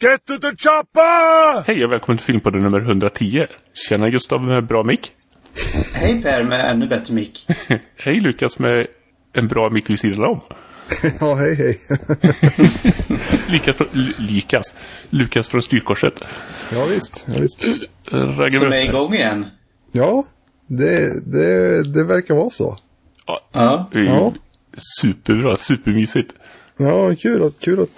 Get to the chopper! Hej och välkommen till Filmpodden nummer 110. Tjena Gustav med bra mick. Hej Per med ännu bättre mick. Hej Lukas med en bra mick vid sidan om. Ja, hej. Lukas från styrkorset. Ja, visst. Som är igång igen. Ja, det verkar vara så. Ja. Superbra, supermysigt. Ja, kul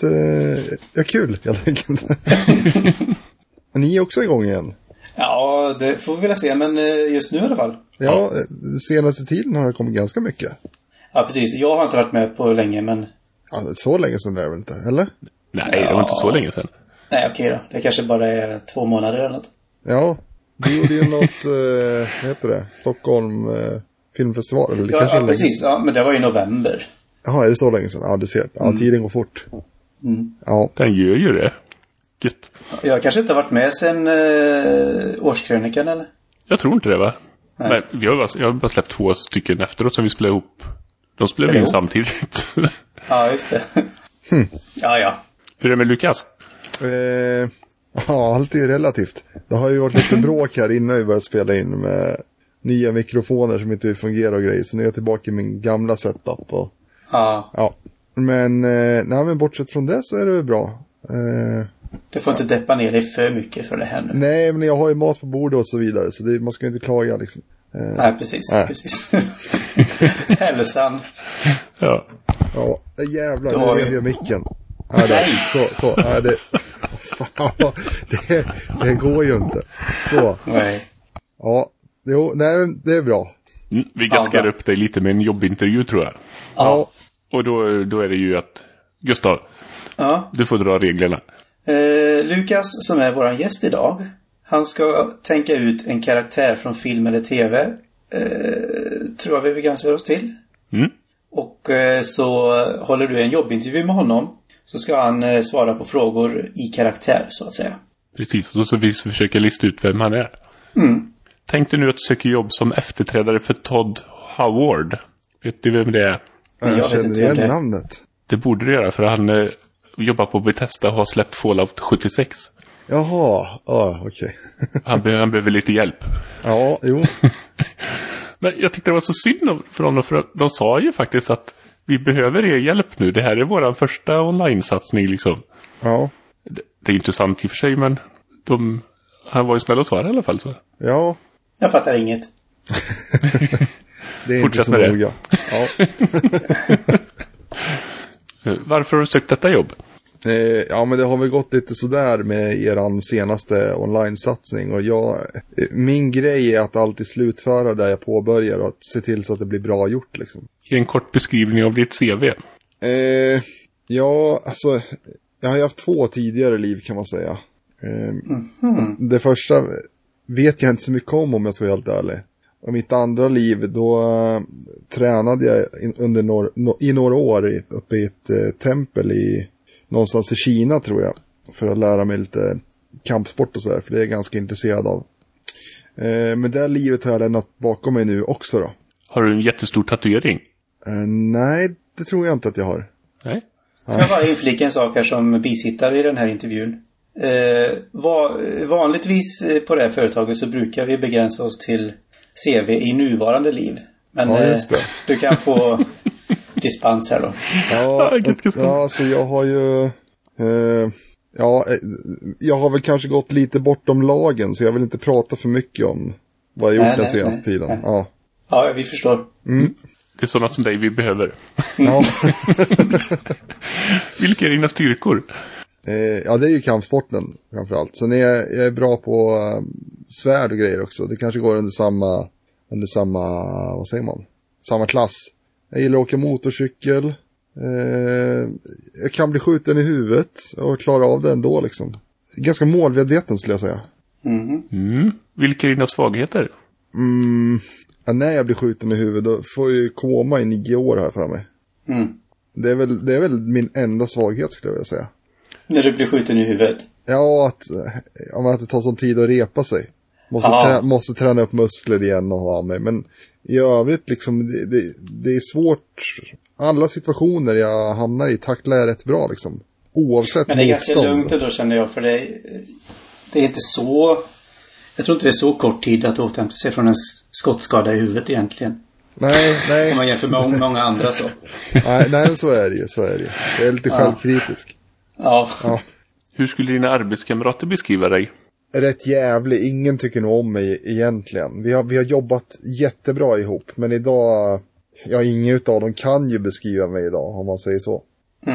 helt enkelt. Ni är också igång igen. Ja, det får vi väl se, men just nu i alla fall. Ja, senaste tiden har det kommit ganska mycket. Ja, precis. Jag har inte varit med på länge, men... Ja, så länge sedan är det väl inte, eller? Nej, det var inte så länge sedan. Nej, okej då. Det kanske bara är 2 månader eller något. Ja, du gjorde ju något, vad heter det? Stockholm filmfestival. Eller det ja, precis. Ja, men det var i november. Jaha, är det så länge sedan? Ja, du ser. Ja, tiden går fort. Mm. Ja. Den gör ju det. Gött. Jag kanske inte har varit med sen årskrönikan, eller? Jag tror inte det, va? Nej. Men jag har bara släppt 2 stycken efteråt som vi spelade ihop. De spelade in samtidigt. Ja, just det. Ja. Hur är det med Lukas? Ja, allt är ju relativt. Det har ju varit lite bråk här innan vi började spela in med nya mikrofoner som inte fungerar och grejer. Så nu är jag tillbaka i min gamla setup. Och, ja. Men bortsett från det så är det bra. Du får inte deppa ner dig för mycket för det här nu. Nej, men jag har ju mat på bordet och så vidare. Så man ska inte klaga liksom. Nej, precis. Hälsan. Ja. Ja, jävlar, nu lever jag micken. Nej. Så. Nej, det går ju inte. Så. Nej. Ja, det är bra. Vi gaskar upp dig lite med en jobbintervju, tror jag. Ja. Och då är det ju att... Gustav, du får dra reglerna. Lukas, som är våran gäst idag, han ska tänka ut en karaktär från film eller tv. Tror jag vi begränsar oss till. Och så håller du en jobbintervju med honom. Så ska han svara på frågor i karaktär, så att säga. Precis, och så vi försöker lista ut vem han är. Tänk dig nu att du söker jobb som efterträdare för Todd Howard. Vet du vem det är? Jag känner igen namnet. Det borde du göra, för han jobbar på Bethesda och har släppt Fallout 76. Jaha, okej. Han behöver lite hjälp. Ja, jo. Men jag tyckte det var så synd för honom, för de sa ju faktiskt att vi behöver er hjälp nu. Det här är vår första online-satsning liksom. Ja. Det är intressant i och för sig, men han var ju snäll och svara i alla fall. Så. Ja. Jag fattar inget. Det är fortsätt inte så med noga. Ja. Varför har du sökt detta jobb? Ja, men det har väl gått lite sådär med eran senaste online-satsning. Och min grej är att alltid slutföra där jag påbörjar och att se till så att det blir bra gjort liksom. Ge en kort beskrivning av ditt CV. Ja, alltså jag har haft 2 tidigare liv kan man säga. Det första vet jag inte så mycket om jag ska vara helt ärlig. Och mitt andra liv, då tränade jag i några år uppe i ett tempel någonstans i Kina tror jag. För att lära mig lite kampsport och sådär, för det är jag ganska intresserad av. Men det livet har jag lämnat bakom mig nu också då. Har du en jättestor tatuering? Nej, det tror jag inte att jag har. Nej. Får jag bara inflika en sak här som bisittare i den här intervjun. Vanligtvis på det här företaget så brukar vi begränsa oss till CV i nuvarande liv. Men just det. Du kan få dispens här då. Ja, så jag har ju... jag har väl kanske gått lite bortom lagen, så jag vill inte prata för mycket om vad jag gjort den senaste tiden. Nej. Ja, vi förstår. Det är sådana som dig vi behöver. Ja. Vilka är dina styrkor? Ja, det är ju kampsporten framförallt. Sen jag är bra på svärd och grejer också. Det kanske går under samma, vad säger man? Samma klass. Jag gillar att åka motorcykel. Jag kan bli skjuten i huvudet och klara av det ändå liksom. Ganska målmedveten skulle jag säga. Vilka är dina svagheter? När jag blir skjuten i huvudet då får jag ju koma i 9 år här för mig. Det är väl min enda svaghet skulle jag vilja säga. När du blir skjuten i huvudet? Ja, att det tar sån tid att repa sig. Måste träna upp muskler igen och ha mig. Men i övrigt liksom, det är svårt. Alla situationer jag hamnar i tacklar jag rätt bra liksom. Oavsett. Men det är ganska lugnt då, känner jag, för det är inte så... Jag tror inte det är så kort tid att återhämta sig från en skottskada i huvudet egentligen. Nej. Om man jämför med många andra så. Nej, så är det ju. Jag är lite självkritisk. Ja. Hur skulle dina arbetskamrater beskriva dig? Rätt jävlig. Ingen tycker nog om mig egentligen. Vi har jobbat jättebra ihop. Men idag... Ja, ingen utav dem kan ju beskriva mig idag, om man säger så.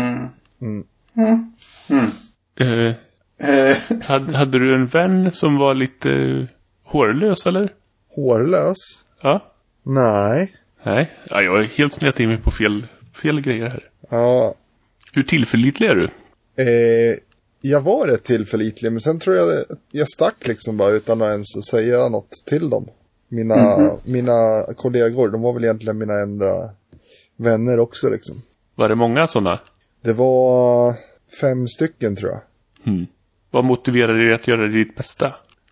Hade du en vän som var lite hårlös, eller? Hårlös? Ja. Nej. Ja, jag är helt snett in mig på fel grejer här. Ja. Hur tillförlitlig är du? Jag var rätt tillförlitlig, men sen tror jag stack liksom bara utan att ens säga något till dem. Mina kollegor, de var väl egentligen mina enda vänner också liksom. Var det många sådana? Det var 5 stycken tror jag. Vad motiverade dig att göra ditt bästa?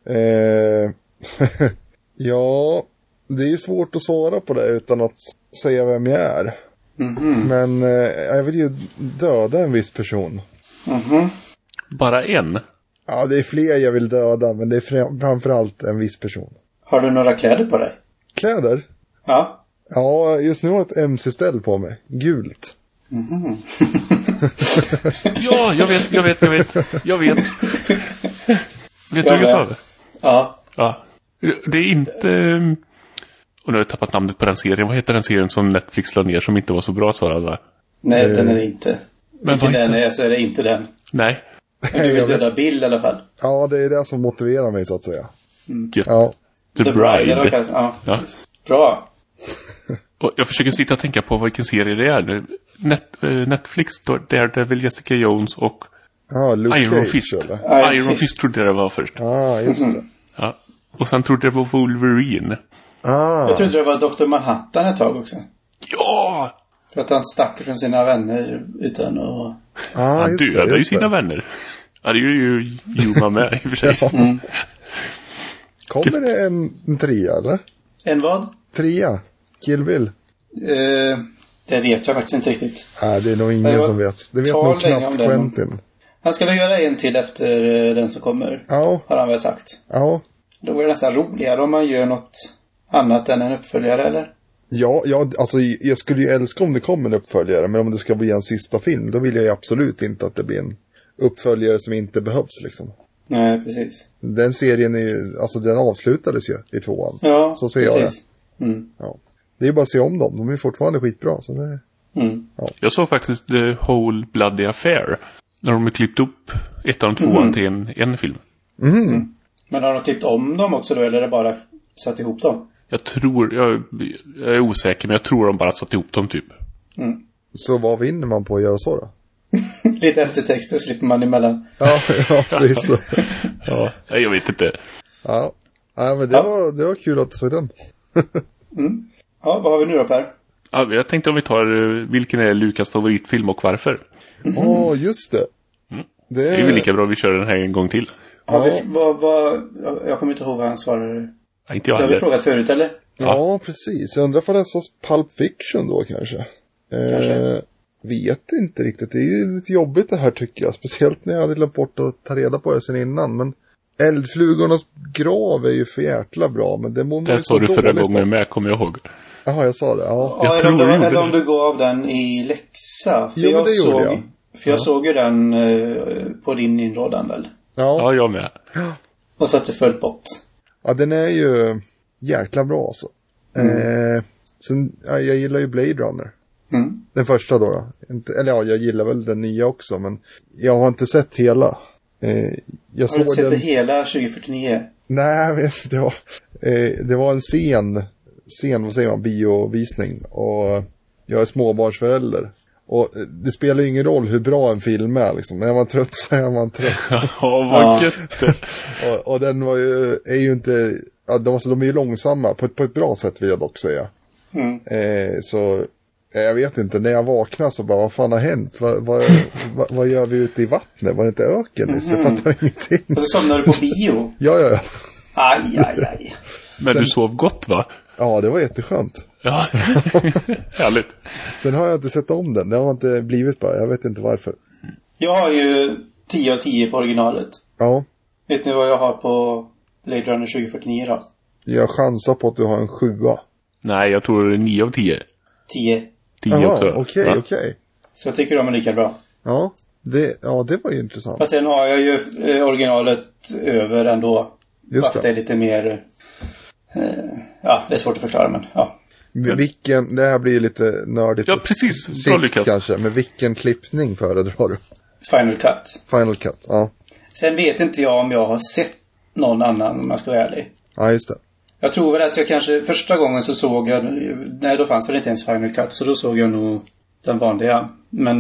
Ja, det är ju svårt att svara på det utan att säga vem jag är. Men jag vill ju döda en viss person. Bara en? Ja, det är fler jag vill döda, men det är framförallt en viss person. Har du några kläder på dig? Kläder? Ja. Ja, just nu har jag ett MC-ställ på mig. Gult. Ja, jag vet. Vet du vad jag sa? Ja. Det är inte... Och nu har jag tappat namnet på den serien. Vad heter den serien som Netflix la ner som inte var så bra, sa alla? Nej, den är det inte. Men vilken den är så är det inte den. Nej. Men du vill döda Bill i alla fall. Ja, det är det som motiverar mig så att säga. Ja. The Bride. Ja. Bra. Och jag försöker sitta och tänka på vilken serie det är nu. Netflix, Daredevil, Jessica Jones och Iron Fist. Iron Fist trodde jag det var först. Just det. Ja. Och sen trodde jag det var Wolverine. Jag trodde det var Dr. Manhattan ett tag också. Ja! För att han stack från sina vänner utan att... Han dödade ju sina vänner. Ja, det är ju Juma med i och för sig. Kommer det en 3 eller? En vad? 3. Kill Bill. Det vet jag faktiskt inte riktigt. Nej, det är nog ingen som vet. Det vet nog knappt Quentin. Han ska väl göra en till efter den som kommer. Ja. Har han väl sagt. Ja. Då är det nästan roligare om man gör något annat än en uppföljare, eller? Ja, alltså jag skulle ju älska om det kom en uppföljare. Men om det ska bli en sista film, då vill jag ju absolut inte att det blir en uppföljare som inte behövs liksom. Nej, precis. Den serien är ju, alltså den avslutades ju i 2:an. Ja, så ser precis. Jag det. Ja. Det är ju bara att se om dem. De är fortfarande skitbra. Så det, ja. Jag såg faktiskt The Whole Bloody Affair. När de har klippt upp 1:an och 2:an till en film. Men har de klippt om dem också då? Eller är det bara satt ihop dem? Jag är osäker, men jag tror de bara satt ihop dem typ. Så vad vinner man på att göra så då? Lite eftertexter slipper man emellan. Ja, precis. Ja, jag vet inte. Ja, men det var kul att se den. Ja, vad har vi nu då, Per? Ja, jag tänkte om vi tar vilken är Lukas favoritfilm och varför. Just det. Det är väl lika bra vi kör den här en gång till. Jag kommer inte ihåg vad han svarade. Ja, inte jag heller. Det har vi frågat förut, eller? Ja, precis. Jag undrar för det så Pulp Fiction då kanske. Vet inte riktigt. Det är ju lite jobbigt det här tycker jag. Speciellt när jag hade glömt bort att ta reda på det sen innan. Men Eldflugornas grav är ju för jäkla bra. Men det sa du förra gången med, kommer jag ihåg. Jaha, jag sa det. Ja. Eller om du gav den i läxa. För jag såg ju den på din inrådan väl? Ja, jag med. Och så att det föll bort. Ja, den är ju jäkla bra alltså. Sen, jag gillar ju Blade Runner. Den första då. Jag gillar väl den nya också. Men jag har inte sett hela. Har du inte sett det hela 2049? Nej, det var en sen, vad säger man, biovisning. Och jag är småbarnsförälder. Och det spelar ju ingen roll hur bra en film är liksom. Är man trött så är man trött. Ja, vad gött. och den är ju inte... Ja, de är ju långsamma på ett bra sätt vill jag dock säga. Så jag vet inte, när jag vaknar så bara, vad fan har hänt? Vad gör vi ute i vattnet? Var det inte öken? Jag fattar ingenting. Och så somnar du på bio? Ja. Aj. Men du sov gott, va? Ja, det var jätteskönt. Ja, härligt. Sen har jag inte sett om den. Det har inte blivit bara, jag vet inte varför. Jag har ju 10 av 10 på originalet. Ja. Vet ni vad jag har på Blade Runner 2049 då? Jag chansar på att du har en 7. Nej, jag tror det är 9 av 10. 10. 10 också. Okej. Så jag tycker de är lika bra. Ja, det var ju intressant. Fast sen har jag ju originalet över ändå. Just det. Det är lite mer... det är svårt att förklara, men ja. Det här blir ju lite nördigt. Ja, precis. Bra lyckas. Kanske, men vilken klippning föredrar du? Final Cut, ja. Sen vet inte jag om jag har sett någon annan, om jag ska vara ärlig. Ja, just det. Jag tror väl att jag kanske, första gången så såg jag, nej då fanns det inte ens Final Cut, så då såg jag nog den vanliga. Men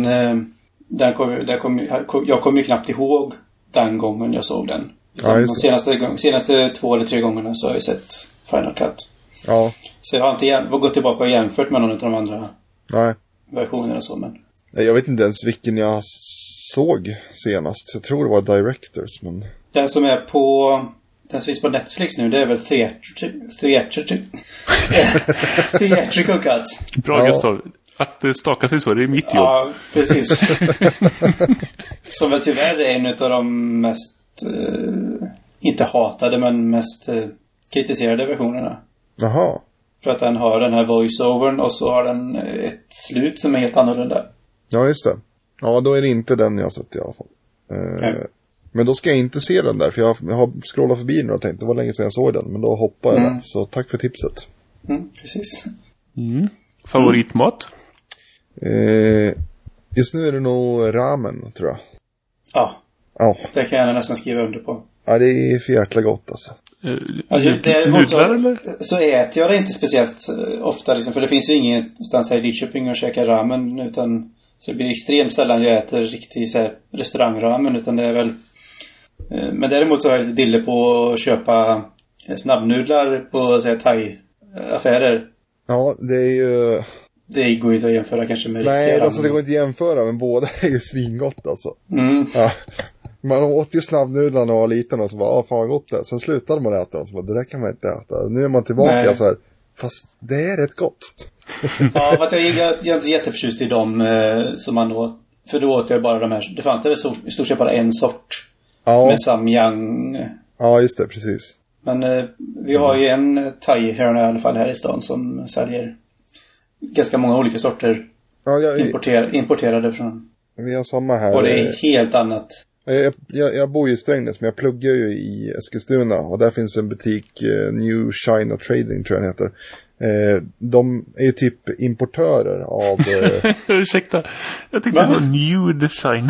jag kom ju knappt ihåg den gången jag såg den. Ja, de senaste 2 eller 3 gångerna så har jag sett Final Cut. Ja. Så jag har inte gått tillbaka och jämfört med någon av de andra versionerna så, men... Jag vet inte ens vilken jag såg senast. Jag tror det var Directors, men... Den som finns på Netflix nu, det är väl Theatrical Cut. Bra, Gustav. Att staka sig så, det är mitt jobb. Ja, precis. Som väl tyvärr är en av de mest inte hatade, men mest kritiserade versionerna. Jaha. För att den har den här voice-overn och så har den ett slut som är helt annorlunda. Ja, just det. Ja, då är det inte den jag har sett i alla fall. Men då ska jag inte se den där, för jag har scrollat förbi den och tänkt, det var länge sedan jag såg den, men då hoppar jag där. Så tack för tipset. Precis. Favoritmat? Just nu är det nog ramen, tror jag. Ja. Det kan jag nästan skriva under på. Ja, det är för jäkla gott alltså. Däremot så äter jag det inte speciellt ofta liksom, för det finns ju ingenstans här i Lidköping att käka ramen, utan så det blir extremt sällan jag äter riktigt så här restaurangramen, utan det är väl men däremot så har jag lite dille på att köpa snabbnudlar på så här thai-affärer. Ja, det är ju... Det går ju inte att jämföra kanske med nej, alltså det går inte att jämföra, men båda är ju svingott alltså. Ja. Man åt ju snabbnudlarna och var liten och så bara, fan gott det. Sen slutade man äta och så bara, det där kan man inte äta. Nu är man tillbaka så här, fast det är rätt gott. Ja, fast jag är inte jätteförtjust i dem som man åt. För då åt jag bara de här, det fanns det så, i stort sett bara en sort. Ja. Med samyang. Ja, just det, precis. Men vi har ju en thai här i alla fall här i stan som säljer ganska många olika sorter importerade från. Vi har samma här. Och det är helt annat. Jag bor ju i Strängnäs, men jag pluggar ju i Eskilstuna och där finns en butik, New China Trading tror jag den heter. De är ju typ importörer av... Ursäkta, jag tyckte det var New China.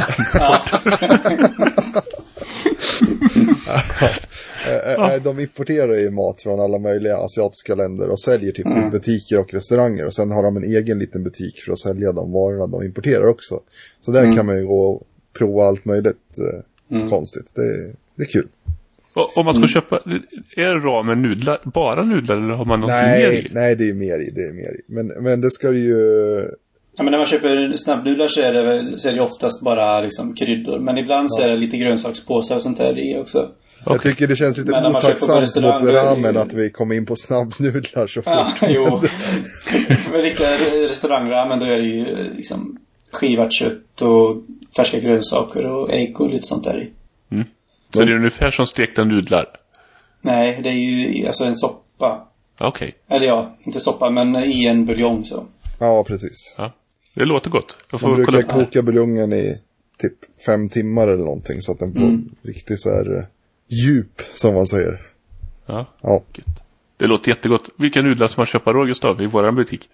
De importerar ju mat från alla möjliga asiatiska länder och säljer typ i butiker och restauranger. Och sen har de en egen liten butik för att sälja de varorna de importerar också. Så där kan man ju gå och prova allt möjligt konstigt. Det är kul. Om man ska köpa, är det ramen nudlar, bara nudlar, eller har man något mer i? Nej, det är mer i. Men det ska ju... Ja, men när man köper snabbnudlar så är det oftast bara liksom kryddor. Men ibland så är det lite grönsakspåsar och sånt där i också. Okay. Jag tycker det känns lite otacksamt mot ramen att vi kommer in på snabbnudlar så fort. Ja, jo. För riktiga restaurangramen då är det ju liksom skivat kött och färska grönsaker och ägg och lite sånt där i. Så det är ungefär som stekta nudlar? Nej, det är ju alltså en soppa. Okej. Eller ja, inte soppa, men i en buljong så. Ja, precis. Ja. Det låter gott. Jag får man brukar koka buljongen i typ 5 timmar eller någonting så att den får riktigt så här djup, som man säger. Ja. Det låter jättegott. Vilka nudlar som man köper då, Gustav, i våran butik?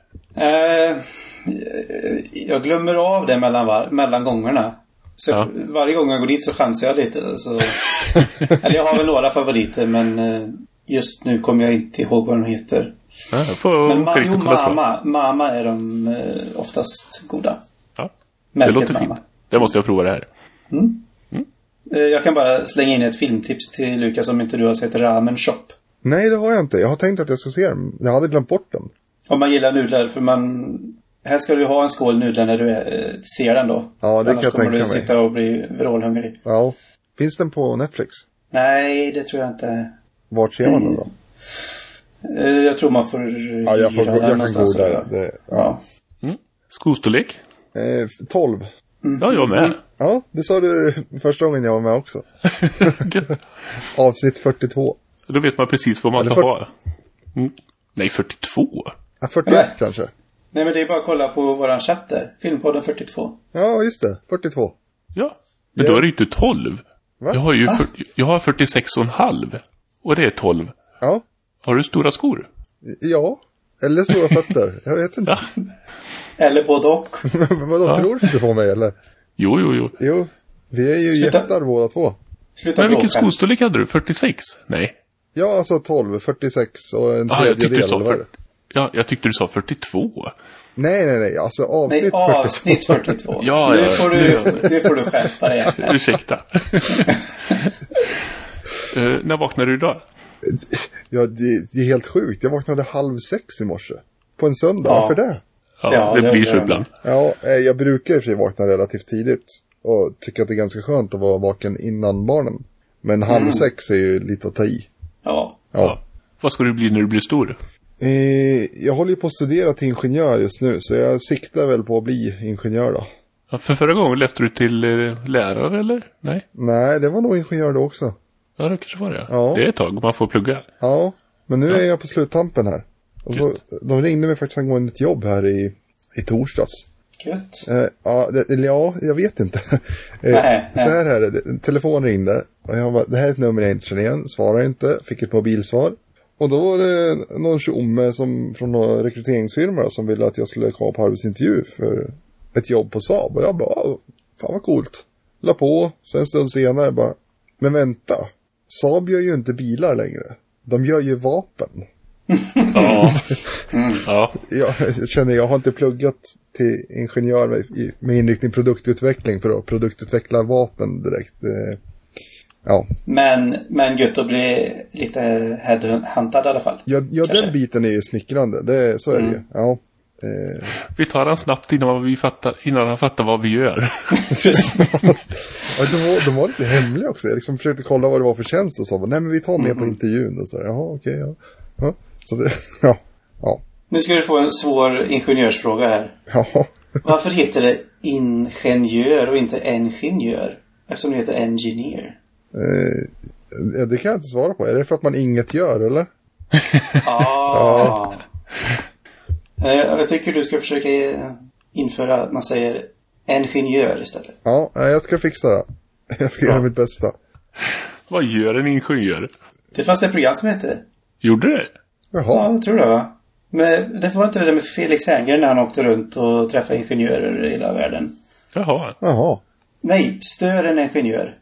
Jag glömmer av det mellan gångerna. Så varje gång jag går dit så chansar jag lite. Så. Eller jag har väl några favoriter, men just nu kommer jag inte ihåg vad de heter. Men mamma är de oftast goda. Ja, det låter fint. Det måste jag prova det här. Jag kan bara slänga in ett filmtips till Lukas om inte du har sett Ramen Shop. Nej, det har jag inte. Jag har tänkt att jag ska se den. Jag hade glömt bort den. Om man gillar nudlar, för här ska du ha en skål nudlar när du ser den då. Ja, det kan jag tänka mig. Annars kommer du sitta och bli vrålhungrig. Ja. Finns den på Netflix? Nej, det tror jag inte. Vart ser man den då? Jag tror man får... Ja, jag kan googla det. Skostorlek? 12. Ja, jag med. Ja, det sa du första gången jag var med också. Avsnitt 42. Då vet man precis vad man ska ha. Nej, 42. Ja, 41 kanske. Nej, men det är bara att kolla på våran chatt där. Filmpodden 42. Ja, just det. 42. Ja, men då är det inte 12. Va? Jag har 46,5. Och det är 12. Ja. Har du stora skor? Ja, eller stora fötter. Jag vet inte. Ja. Eller både och. Vadå, tror du inte på mig eller? Jo. Jo, vi är ju jättar båda två. Sluta men vilken bråka. skostorlek hade du? 46? Nej. Ja, alltså 12, 46 och en tredjedel. Ja, jag tyckte du sa 42. Nej. Alltså avsnitt 42. Avsnitt 42. Ja. Nu får du skärpa dig. Ursäkta. När vaknade du idag? Ja, det är helt sjukt. Jag vaknade 5:30 i morse. På en söndag. Ja. Varför det? Ja, det blir så ibland. Ja, jag brukar i och för sig vakna relativt tidigt. Och tycker att det är ganska skönt att vara vaken innan barnen. Men 5:30 är ju lite att ta i. Ja. Vad ska du bli när du blir stor? Jag håller ju på att studera till ingenjör just nu. Så jag siktar väl på att bli ingenjör då. Ja, för förra gången läste du till lärare eller? Nej? Nej, det var nog ingenjör då också. Ja, det kanske var det. Ja. Det är ett tag man får plugga. Ja, men nu är jag på sluttampen här. Och så, de ringde mig faktiskt angående ett jobb här i torsdags. Gött. Jag vet inte. Nej. Så här är det. Telefon ringde. Och jag bara, det här är ett nummer jag inte känner igen. Svarar inte. Fick ett mobilsvar. Och då var det någon tjomme från någon rekryteringsfirma som ville att jag skulle komma på arbetsintervju för ett jobb på Saab. Och jag bara, fan vad coolt. La på. Så en stund senare bara, men vänta. Saab gör ju inte bilar längre. De gör ju vapen. Ja. Ja. Jag har inte pluggat till ingenjör med inriktning produktutveckling för att produktutveckla vapen direkt. Ja. Men gött att bli lite headhuntad i alla fall. Ja, den biten är ju smickrande. Så är det ju. Ja. Vi tar han snabbt innan han fattar vad vi gör. Ja, de var lite hemliga också. Jag liksom försökte kolla vad det var för tjänst och så. Nej, men vi tar med på intervjun. Och så. Jaha, okej. Ja. Så det, ja. Nu ska du få en svår ingenjörsfråga här. Ja. Varför heter det ingenjör och inte ingenjör? Eftersom det heter engineer. Det kan jag inte svara på. Är det för att man inget gör, eller? Ja. Jag tycker du ska försöka införa att man säger ingenjör istället. Ja, jag ska fixa det. Jag ska göra mitt bästa. Vad gör en ingenjör? Det fanns ett program som hette. Gjorde det? Jaha. Ja, jag tror det, va? Men det var inte det där med Felix Herngren när han åkte runt och träffade ingenjörer i hela världen. Jaha. Nej, stör en ingenjör.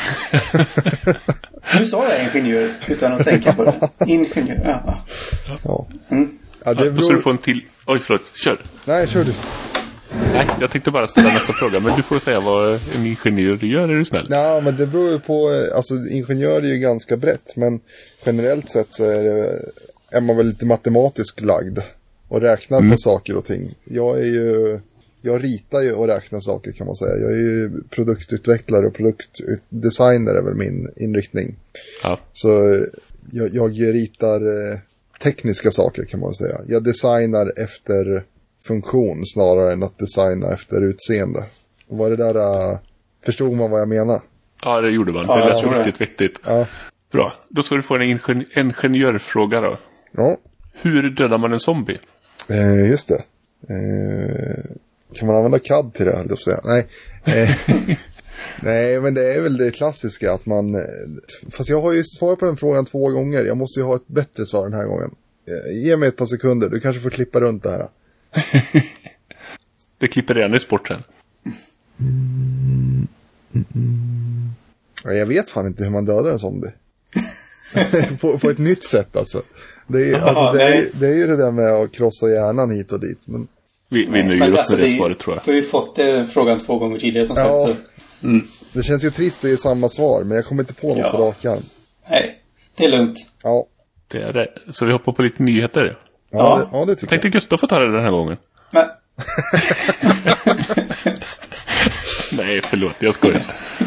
Nu sa jag ingenjör utan att tänka på det. Ingenjör, ja. Ja, då ska du få en till. Oj, förlåt. Kör. Nej, kör du. Nej, jag tänkte bara ställa nästa fråga. Men du får säga vad en ingenjör gör, är du snäll? Ja, men det beror ju på. Alltså, ingenjör är ju ganska brett. Men generellt sett så är man väl lite matematiskt lagd. Och räknar på saker och ting. Jag ritar ju och räknar saker, kan man säga. Jag är ju produktutvecklare och produktdesigner är väl min inriktning. Ja. Så jag ritar tekniska saker, kan man säga. Jag designar efter funktion snarare än att designa efter utseende. Och var det där, förstod man vad jag menar? Ja, det gjorde man. Det lät riktigt vettigt. Ja. Bra, då ska du få en ingenjörfråga då. Ja. Hur dödar man en zombie? Just det. Kan man använda CAD till det, eller så? Nej. Nej, men det är väl det klassiska att man... Fast jag har ju svarat på den frågan 2 gånger. Jag måste ju ha ett bättre svar den här gången. Ge mig ett par sekunder. Du kanske får klippa runt det här. Det klipper redan i sport sen. Jag vet fan inte hur man dödar en zombie. på ett nytt sätt alltså. Det är ju det där med att krossa hjärnan hit och dit. Men... Vi nöjer oss med det svaret, tror jag. Du har ju fått frågan 2 gånger tidigare som sagt. Så. Det känns ju trist att ge samma svar, men jag kommer inte på något på rak arm. Nej, det är lugnt. Ja. Det är det. Så vi hoppar på lite nyheter. Ja, det tycker jag. Tänkte Gustav få ta det den här gången. Men... Nej, förlåt, jag skojar.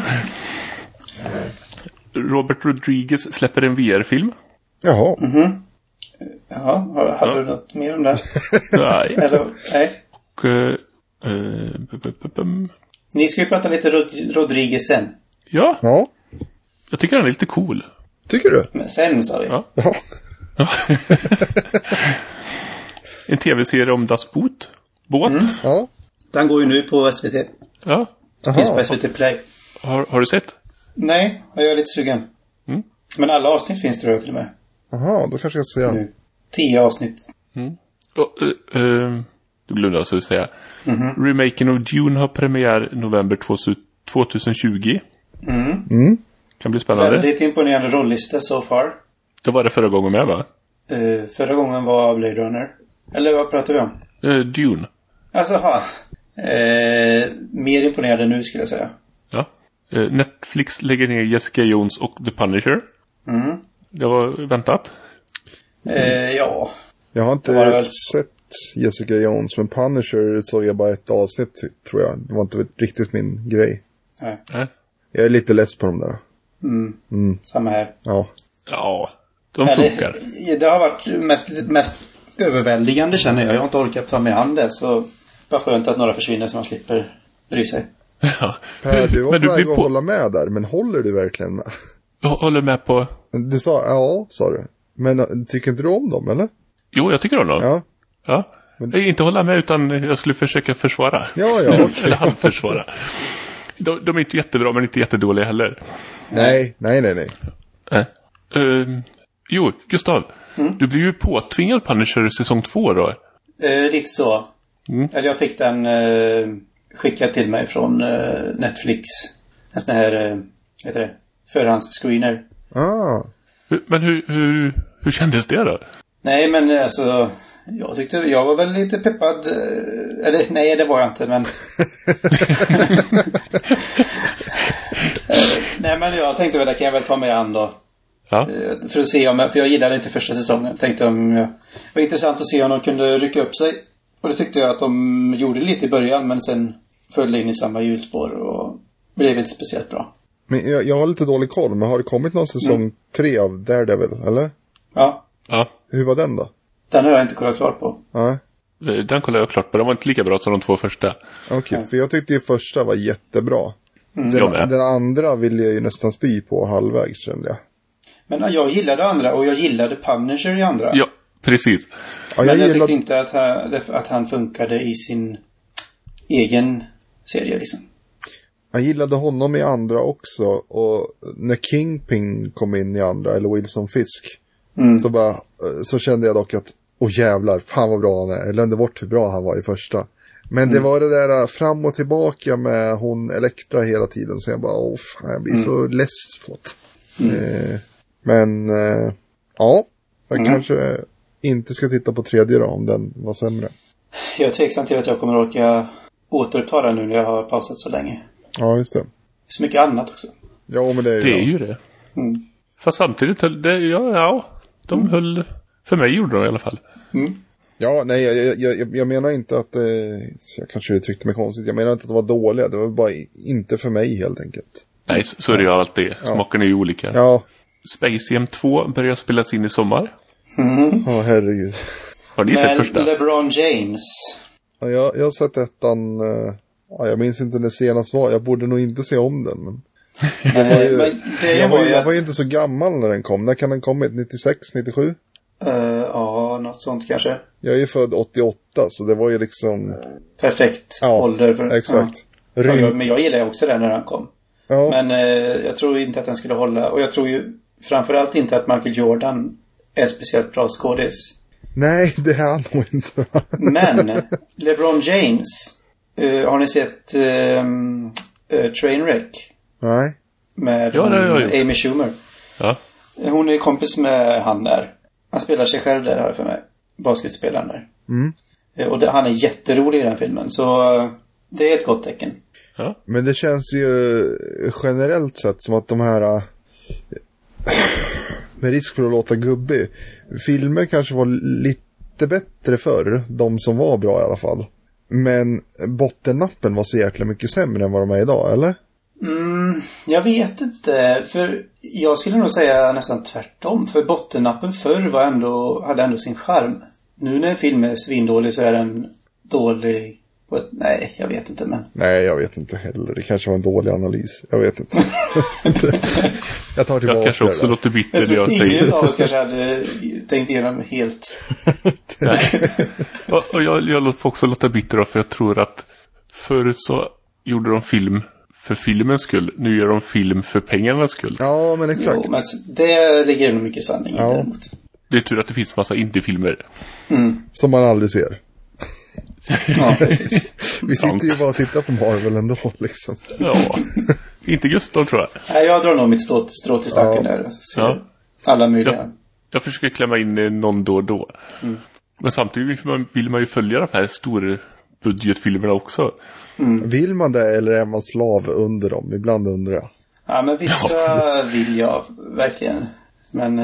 Robert Rodriguez släpper en VR-film. Jaha. Jaha, hade du något mer om det? Nej. Eller, nej. Och Ni ska ju prata lite Rodriguez sen. Ja. Ja. Jag tycker han är lite cool. Tycker du? Men sen sa vi. Ja. Ja. En tv-serie om Das Boot. Båt. Ja. Den går ju nu på SVT. Ja. Finns på SVT Play. Har du sett? Nej, jag är lite sugen. Mm. Men alla avsnitt finns det till och med. Jaha, då kanske jag ska se den. Nu. 10 avsnitt. Du glömde alltså att säga. Remaken av Dune har premiär november 2020. Kan bli spännande. Väldigt imponerande rollista so far. Det var det förra gången med, va? Förra gången var Blade Runner. Eller vad pratar vi om? Dune. Alltså, mer imponerande nu skulle jag säga. Ja. Netflix lägger ner Jessica Jones och The Punisher. Det var väntat. Ja. Jag har inte sett Jessica Jones, men Punisher såg jag bara ett avsnitt, tror jag. Det var inte riktigt min grej. Nej. Jag är lite less på dem där. Samma här. Ja, de funkar. Det har varit mest överväldigande, känner jag. Jag har inte orkat ta mig an det, så bara skönt att några försvinner så man slipper bry sig. Ja. Per, du var på väg att hålla med där, men håller du verkligen med? Jag håller med på... Du sa, sa du. Men tycker inte du om dem, eller? Jo, jag tycker om dem. Ja. Men... Inte hålla med, utan jag skulle försöka försvara. Ja, okay. Eller halvförsvara. De är inte jättebra, men inte jättedåliga heller. Nej. Jo, Gustav. Du blir ju påtvingad Punisher säsong 2 då. Lite så. Eller jag fick den skickad till mig från Netflix. En sån här, heter det, förhandsscreener. Men hur kändes det då? Nej, men alltså... Jag var väl lite peppad. Eller nej, det var jag inte, men... Nej, men jag tänkte väl, det kan jag väl ta mig an då. Ja. För att se om för jag gillade inte första säsongen. Tänkte om det var intressant att se om de kunde rycka upp sig. Och det tyckte jag att de gjorde lite i början, men sen följde in i samma hjulspår och blev inte speciellt bra. Men jag har lite dålig koll, men har det kommit någon säsong 3 av Daredevil, eller? Ja. Hur var den då? Den har jag inte kollat klart på. Den kollade jag klart på. Den var inte lika bra som de 2 första. Okej, för jag tyckte ju första var jättebra. Den andra ville jag ju nästan spy på halvvägs, kände jag. Men jag gillade andra, och jag gillade Punisher i andra. Ja, precis. Men jag tyckte inte att han funkade i sin egen serie liksom. Jag gillade honom i andra också. Och när Kingpin kom in i andra, eller Wilson Fisk, så kände jag dock att jävlar, fan vad bra han är. Jag glömde bort hur bra han var i första. Men det var det där fram och tillbaka med hon Elektra hela tiden. Så jag bara, jag blir så less på det. Men jag kanske inte ska titta på tredje då, om den var sämre. Jag är tveksam till att jag kommer att orka återuppta den nu när jag har pausat så länge. Ja, just det. Det är så mycket annat också. Ja, men det är ju det. Fast samtidigt höll det, de höll, för mig gjorde de i alla fall. Ja, nej, jag menar inte att jag kanske uttryckte mig konstigt. Jag menar inte att det var dåliga. Det var bara inte för mig helt enkelt. Nej, så är det ju alltid. Smaken är ju olika. Ja. Space Jam 2 börjar spelas in i sommar. Herregud. Har ni sett första? LeBron James. Ja, jag har sett ettan. Jag minns inte när senast var. Jag borde nog inte se om den. Men... jag var ju inte så gammal när den kom. När kan den kommit? 96, 97? Ja, något sånt kanske. Jag är ju född 88, så det var ju liksom... Perfekt ålder för... Exakt. Men jag gillade också den när den kom. Ja. Men jag tror inte att den skulle hålla. Och jag tror ju framförallt inte att Michael Jordan är speciellt bra skådis. Nej, det är han nog inte. Men LeBron James, har ni sett Trainwreck? Nej. Med Amy Schumer. Ja. Hon är kompis med han där. Han spelar sig själv där, här för mig. Basketspelaren där. Och han är jätterolig i den filmen. Så det är ett gott tecken. Ja. Men det känns ju generellt sett som att de här, med risk för att låta gubbig, filmer kanske var lite bättre förr. De som var bra i alla fall. Men bottennappen var så jäkla mycket sämre än vad de är idag, eller? Jag vet inte. För jag skulle nog säga nästan tvärtom. För bottennappen förr hade ändå sin charm. Nu när en film är svindålig så är den dålig Nej, jag vet inte, men... Nej, jag vet inte heller. Det kanske var en dålig analys. Jag vet inte. Jag tar tillbaka. Jag kanske också låter bitter det jag säger. Ingen av oss kanske hade tänkt igenom helt. Och jag får också låta bitter då, för jag tror att förr så gjorde de film för filmens skull. Nu gör de film för pengarnas skull. Ja, men exakt. Jo, men det ligger nog mycket sanning i däremot. Det är tur att det finns massa indie-filmer. Som man aldrig ser. Ja, precis. Vi sitter ju bara och tittar på Marvel ändå liksom. Ja, inte Gustav tror jag. Nej, jag drar nog mitt strå till stacken där. Ja. Alla möjliga. Jag försöker klämma in någon då och då. Men samtidigt vill man ju följa de här stora budgetfilmerna också. Vill man det eller är man slav under dem? Ibland undrar jag. Ja, men vissa vill jag verkligen. Men,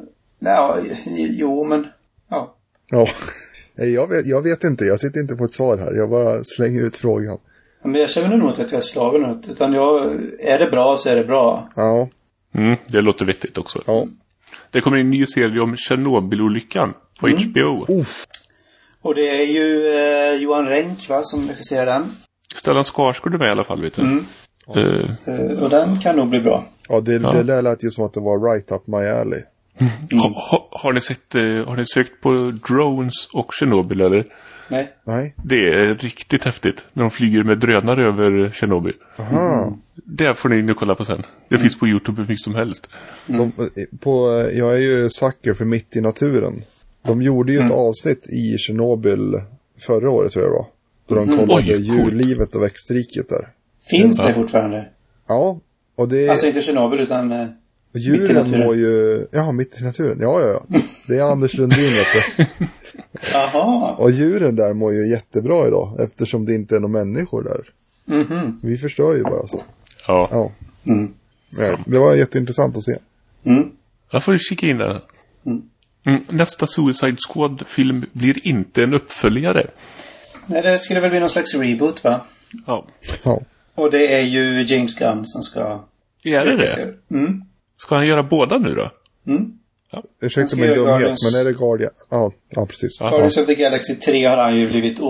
ja. Ja, jag vet inte. Jag sitter inte på ett svar här. Jag bara slänger ut frågan. Men jag känner nog inte att jag är slav eller något. Utan är det bra så är det bra. Ja. Det låter vettigt också. Ja. Det kommer en ny serie om Tjernobyl-olyckan på HBO. Och det är ju Johan Renck, va, som regisserar den. Stellan Skarsgård är med i alla fall, vet du. Och den kan nog bli bra. Ja, det där lät ju som att det var right up my alley. Har ni sökt på drones och Tjernobyl eller? Nej. Det är riktigt häftigt när de flyger med drönare över Tjernobyl. Det får ni nu kolla på sen. Det finns på YouTube hur mycket som helst. Jag är ju sucker för Mitt i naturen. De gjorde ju ett avsnitt i Tjernobyl förra året tror jag det var. Då de kollade djurlivet och växtriket där. Finns det fortfarande? Ja. Och det är... Alltså inte Tjernobyl utan... Djuren mår ju... Ja, Mitt i naturen. Ja. Det är Anders Lundin, vet du. Jaha. Och djuren där mår ju jättebra idag. Eftersom det inte är några människor där. Vi förstör ju bara så. Ja. Ja, det var jätteintressant att se. Jag får kika in där. Nästa Suicide Squad-film blir inte en uppföljare. Nej, det skulle väl bli någon slags reboot, va? Ja. Och det är ju James Gunn som ska... Är det? Ska han göra båda nu då? Ursäkta min dumhet, men är det Guardian? Ja, precis. Guardians of the Galaxy 3 har han ju blivit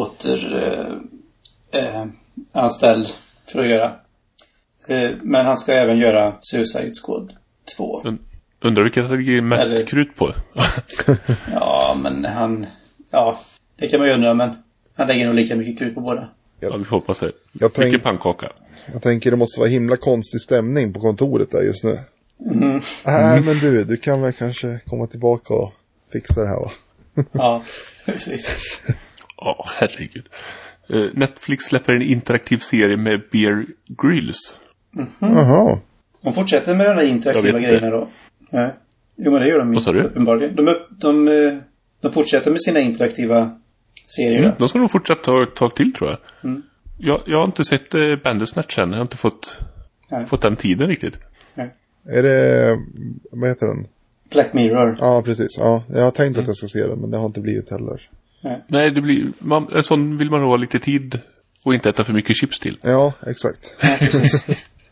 anställd för att göra. Men han ska även göra Suicide Squad 2. Undrar vilka det ger mest krut på? Ja, men det kan man ju undra, men han lägger nog lika mycket krut på båda. Ja, vi får hoppas det. Mycket pannkaka. Jag tänker det måste vara himla konstig stämning på kontoret där just nu. Nej, men du kan väl kanske komma tillbaka och fixa det här, va? Ja, precis. Herregud. Netflix släpper en interaktiv serie med Bear Grylls. Jaha. De fortsätter med de där interaktiva grejerna då. Ja. Jo, men det gör de uppenbarligen. De fortsätter med sina interaktiva serier. De ska nog fortsätta ett tag till, tror jag. Jag har inte sett Bandersnatch än. Jag har inte fått den tiden riktigt. Nej. Är det... Vad heter den? Black Mirror. Ja, precis. Ja, jag har tänkt att jag ska se den, men det har inte blivit heller. Nej, det blir... En sån vill man ha lite tid och inte äta för mycket chips till. Ja, exakt. Ja, precis.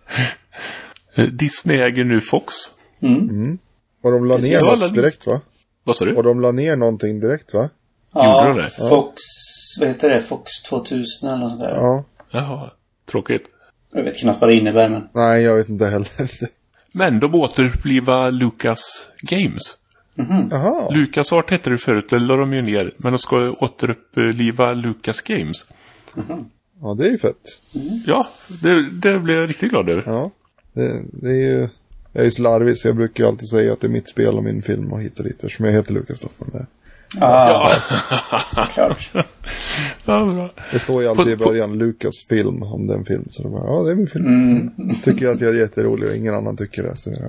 Disney äger nu Fox. Och de la ner något direkt, va? Vad sa du? Och de la ner någonting direkt, va? Ja, Fox... Vad heter det? Fox 2000 eller något sånt där. Ja. Jaha, tråkigt. Jag vet knappt vad det innebär, men... Nej, jag vet inte heller. Men de återupplivar Lucas Games. Jaha. Lucas Art hette det förut, det la de ju ner. Men de ska återuppliva Lucas Games. Ja, det är ju fett. Ja, det blev jag riktigt glad över. Ja, det är ju... Jag är så larvig så jag brukar ju alltid säga att det är mitt spel och min film och hit och dit. Som jag heter Lucas då. Ja, såklart. Ja, bra. Det står ju alltid i början Lucas film om den film. Så det bara, det är min film. Tycker jag att jag är jätterolig och ingen annan tycker det. Så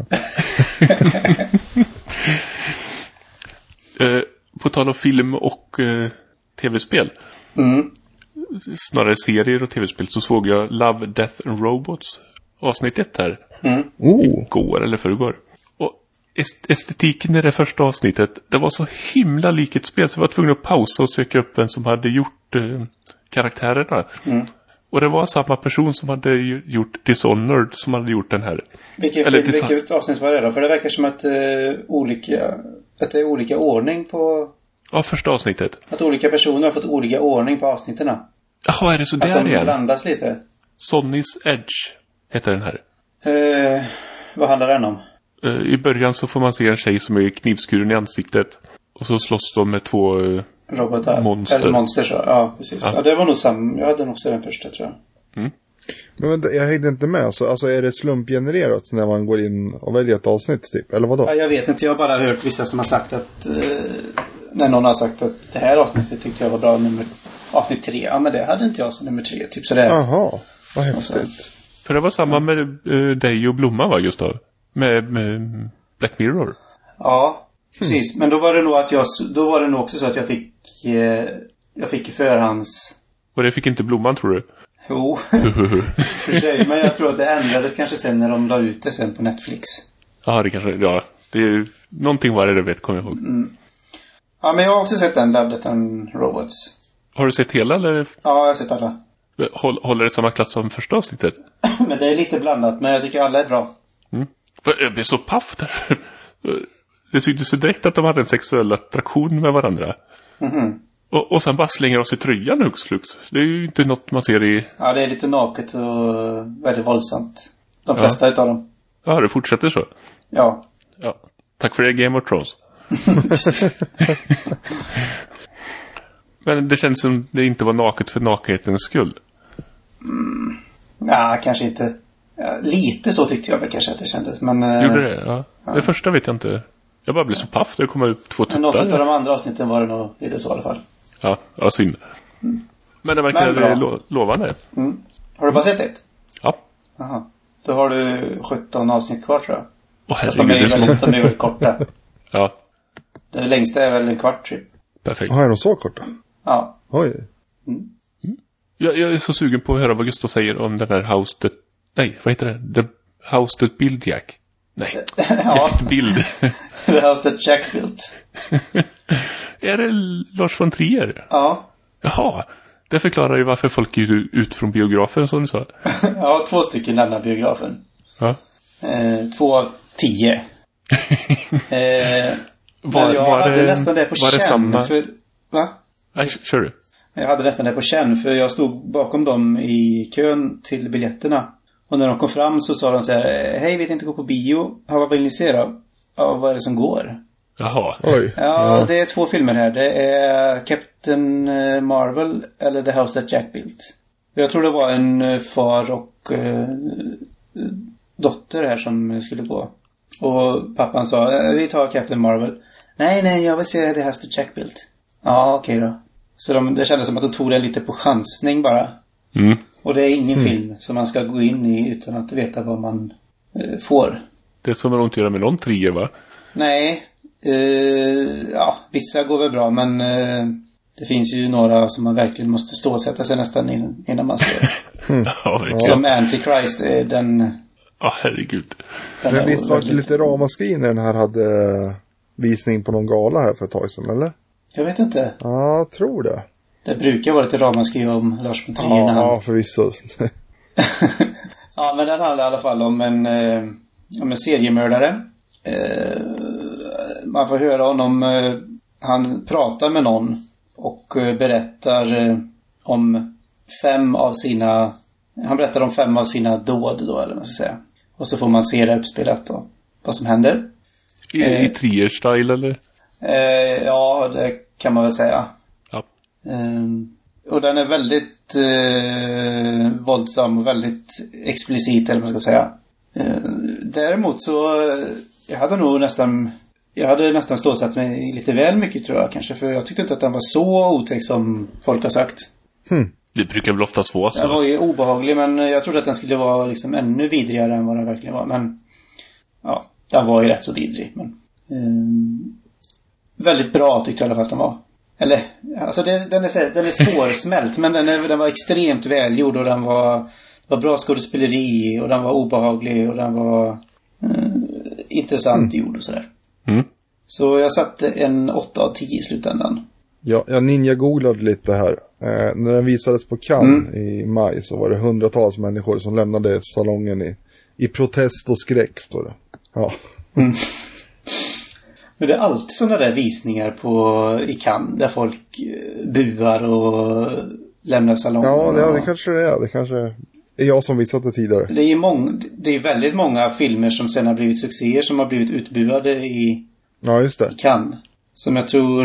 på tal om film och tv-spel. Snarare serier och tv-spel, så såg jag Love, Death and Robots avsnitt 1 här. Igår eller förrgår. Och estetiken i det första avsnittet, det var så himla likt ett spel så jag var tvungen att pausa och söka upp en som hade gjort karaktärerna. Och det var samma person som hade gjort Dishonored som hade gjort den här. Vilket avsnitt var det då? För det verkar som att, att det är olika ordning på... Ja, första avsnittet. Att olika personer har fått olika ordning på avsnitterna. Jaha, är det så att där de igen? blandas lite. Sonny's Edge heter den här. Vad handlar den om? I början så får man se en tjej som är knivskuren i ansiktet. Och så slåss de med två robotar. monster. Eller monster så. Ja, precis. Ja, det var nog samma. Jag hade nog också den första, tror jag. Mm. Men jag hängde inte med. Alltså är det slumpgenererat när man går in och väljer ett avsnitt typ? Eller vadå? Ja, jag vet inte. Jag har bara hört vissa som har sagt att när någon har sagt att det här avsnittet tyckte jag var bra, avsnitt 3. Ja, men det hade inte jag som nummer 3. Typ sådär. Jaha, vad häftigt. För det var samma med dig och Blomma, va, Gustav? Med Black Mirror. Ja, precis. Men då var det nog att då var det nog också så att jag fick förhands... Och det fick inte Blomman, tror du? Jo, för sig. Men jag tror att det ändrades kanske sen när de la ut det sen på Netflix. Ja, det kanske, ja. Det är någonting var det vet, kommer jag ihåg. Mm. Ja, men jag har också sett den, Love, and Robots. Har du sett hela, eller? Ja, jag har sett alla. Håller det samma klass som första avsnittet? Men det är lite blandat, men jag tycker alla är bra. Mm. Jag blir så paff där. Det syntes ju direkt att de hade en sexuell attraktion med varandra. Mhm. Och sen bara slänger de sig i tröjan hux flux. Det är ju inte något man ser i... Ja, det är lite naket och väldigt våldsamt. De flesta utav dem. Ja, det fortsätter så. Ja. Ja. Tack för det, Game of Thrones. Precis. Men det känns som det inte var naket för nakenhetens skull. Ja, kanske inte. Ja, lite så tyckte jag väl kanske att det kändes. Men, gjorde det? Ja. Det första vet jag inte. Jag bara blev så paff när det kom upp 2 tuttar. Något av de andra avsnitten var det nog lite så i alla fall. Ja, synd. Men det verkar lovande. Mm. Har du bara sett det? Ja. Aha. Då har du 17 avsnitt kvar, tror jag. Herregud, de är väldigt korta. Ja. Det längsta är väl en kvart, typ. Perfekt. Är de så korta? Ja. Oj. Mm. Jag är så sugen på att höra vad Gustav säger om den här House That... Nej, vad heter det? The House That Build Jack. Nej. Ja. Bild. The House That Jack Built. Är det Lars von Trier? Ja. Jaha. Det förklarar ju varför folk är ut från biografen, som du sa. Ja, 2 stycken lämnar biografen. Ja. 2 av 10. Men jag hade nästan det på känn. Va? Nej, kör du. Jag hade nästan det på känn, för jag stod bakom dem i kön till biljetterna. Och när de kom fram så sa de så här: hej, vi tänkte gå på bio. Vad vill ni se då? Ja, vad är det som går? Jaha. Oj. Ja, det är 2 filmer här. Det är Captain Marvel eller The House That Jack Built. Jag tror det var en far och dotter här som skulle gå. Och pappan sa: vi tar Captain Marvel. Nej, jag vill se The House That Jack Built. Ja, okej då. Så det kändes som att de tog det lite på chansning bara. Mm. Och det är ingen film som man ska gå in i utan att veta vad man får. Det är som man inte gör med någon Trier, va? Nej. Ja, vissa går väl bra, men det finns ju några som man verkligen måste stålsätta sig nästan innan man ser. Ja, som Antichrist, den... Ja, herregud. Men visst var det lite ramaskri när den här hade visning på någon gala här för ett tag sedan, eller? Jag vet inte. Ja, jag tror det. Det brukar vara lite ramaskri om Lars von Trier. Ja, förvisso. Ja, men den handlar i alla fall om en seriemördare. Man får höra honom, han pratar med någon och berättar om 5 av sina, han berättar om 5 av sina dåd då, eller vad ska jag säga. Och så får man se det uppspelat då, vad som händer. I Trier-style, eller? Ja, det kan man väl säga. Ja. Och den är väldigt våldsam och väldigt explicit, eller vad man ska säga. Däremot så jag hade nästan stålsatt mig lite väl mycket, tror jag kanske, för jag tyckte inte att den var så otäck som folk har sagt. Det brukar väl oftast vara så. Den var ju obehaglig, men jag trodde att den skulle vara liksom ännu vidrigare än vad den verkligen var. Men ja, den var ju rätt så vidrig. Men, väldigt bra tyckte jag i alla fall att den var. Eller, alltså den är svårsmält, men den var extremt välgjord, och det var bra skådespeleri, och den var obehaglig, och den var intressant gjord och sådär. Mm. Så jag satte en 8 av 10 i slutändan. Ja, jag ninja-googlade lite här. När den visades på Cannes i maj så var det hundratals människor som lämnade salongen i protest och skräck, står det. Ja. Mm. Men det är alltid sådana där visningar i Cannes där folk buar och lämnar salongen. Ja, det kanske det är. Det kanske är jag som visat det tidigare. Det är väldigt många filmer som sen har blivit succéer som har blivit utbuade i Cannes. Som jag tror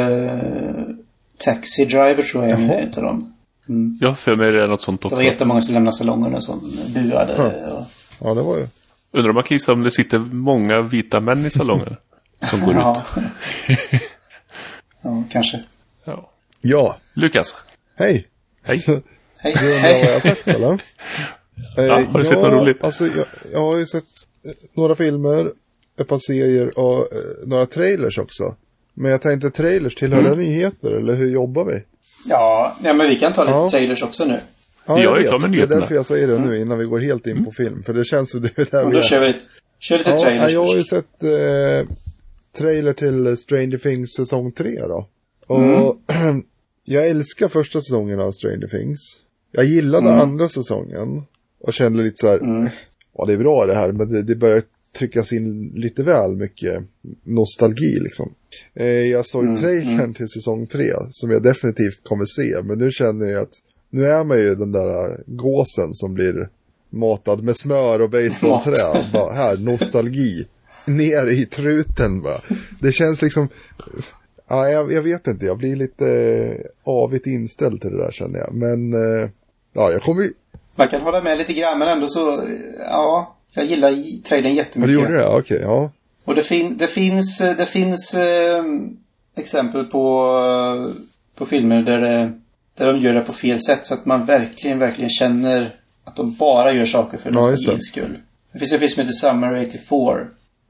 Taxi Driver tror jag är en av dem. Mm. Ja, för mig är det något sånt också. Det var jättemånga som lämnade salongen och som buade. Ja, det var ju. Undrar man kan om det sitter många vita män i salongen som går ut. Ja, kanske. Ja. Lukas. Hej. Hej. Hej. Du undrar vad jag har sett, eller? Har du sett något roligt? Alltså, jag har ju sett några filmer, ett par serier och några trailers också. Men jag tänkte trailers tillhör det nyheter, eller hur jobbar vi? Ja, men vi kan ta lite trailers också nu. Ja, jag vet. Det är därför jag säger det nu innan vi går helt in på film. För det känns som det där. Och då kör lite trailers jag har ju först. sett trailer till Stranger Things säsong 3 då. Och jag älskar första säsongen av Stranger Things. Jag gillade andra säsongen. Och kände lite så här, ja det är bra det här. Men det börjar tryckas in lite väl mycket nostalgi liksom. Jag såg trailern till säsong 3 som jag definitivt kommer se. Men nu känner jag att nu är man ju den där gåsen som blir matad med smör och baseballträ. Bara, här, nostalgi. Ner i truten bara. Det känns liksom... Ja, jag vet inte. Jag blir lite avigt inställd till det där känner jag. Men ja, jag kommer ju... Man kan hålla med lite grann, men ändå så... Ja, jag gillar trailern jättemycket. Ja, det gjorde det? Okej, ja. Och det finns exempel på filmer där de gör det på fel sätt så att man verkligen känner att de bara gör saker för nostalgins skull. Det finns en film som heter Summer 84.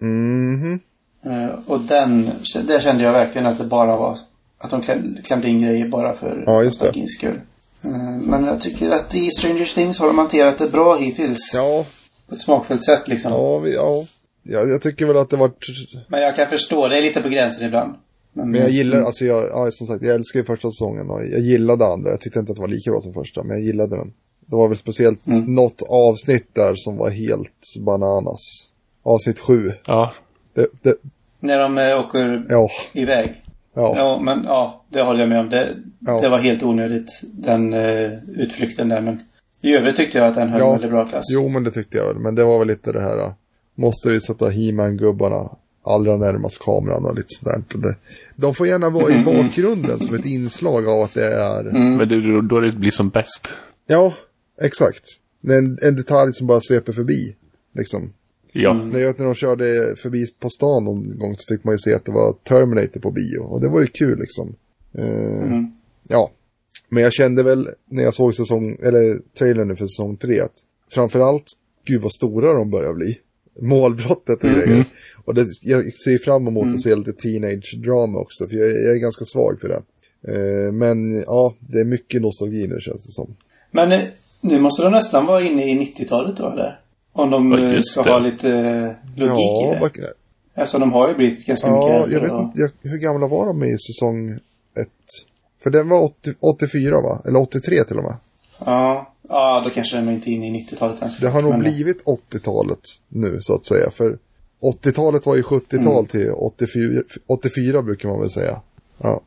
Och där kände jag verkligen att det bara var att de klämde in grejer bara för nostalgins skull. Men jag tycker att i Stranger Things har de hanterat det bra hittills. Ja. På ett smakfullt sätt liksom. Ja, jag tycker väl att det var... Men jag kan förstå, det är lite på gränsen ibland. Men jag gillar, alltså som sagt, jag älskar ju första säsongen och jag gillade andra. Jag tyckte inte att det var lika bra som första, men jag gillade den. Det var väl speciellt något avsnitt där som var helt bananas. Avsnitt 7. Ja. När de åker iväg. Ja, men det håller jag med om. Det var helt onödigt, den utflykten där. Men i övrigt tyckte jag att den höll väldigt bra klass. Jo, men det tyckte jag väl. Men det var väl lite det här, måste vi sätta He-Man-gubbarna allra närmast kameran och lite sådär. De får gärna vara i bakgrunden som ett inslag av att det är... Men då det blir som bäst. Ja, exakt. En detalj som bara sveper förbi, liksom. Ja. När de körde förbi på stan någon gång så fick man ju se att det var Terminator på bio. Och det var ju kul liksom. Ja. Men jag kände väl när jag såg trailern för säsong 3 att framförallt, gud vad stora de börjar bli. Målbrottet och grejer. Och jag ser fram emot att se lite teenage-drama också. För jag är ganska svag för det. Men ja, det är mycket nostalgi nu känns det som. Men nu måste de nästan vara inne i 90-talet då, eller? Om de ska ha lite logik i det. Eftersom de har ju blivit ganska mycket äldre. Jag vet inte, hur gamla var de i säsong 1? För den var 84 va? Eller 83 till och med. Ja, då kanske den är inte inne i 90-talet ens. Det har nog blivit 80-talet nu så att säga. För 80-talet var ju 70-tal till 84 brukar man väl säga. Ja.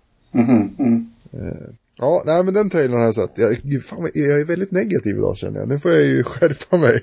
Ja, nej men den trailern har jag sett. Jag är väldigt negativ idag känner jag. Nu får jag ju skärpa mig.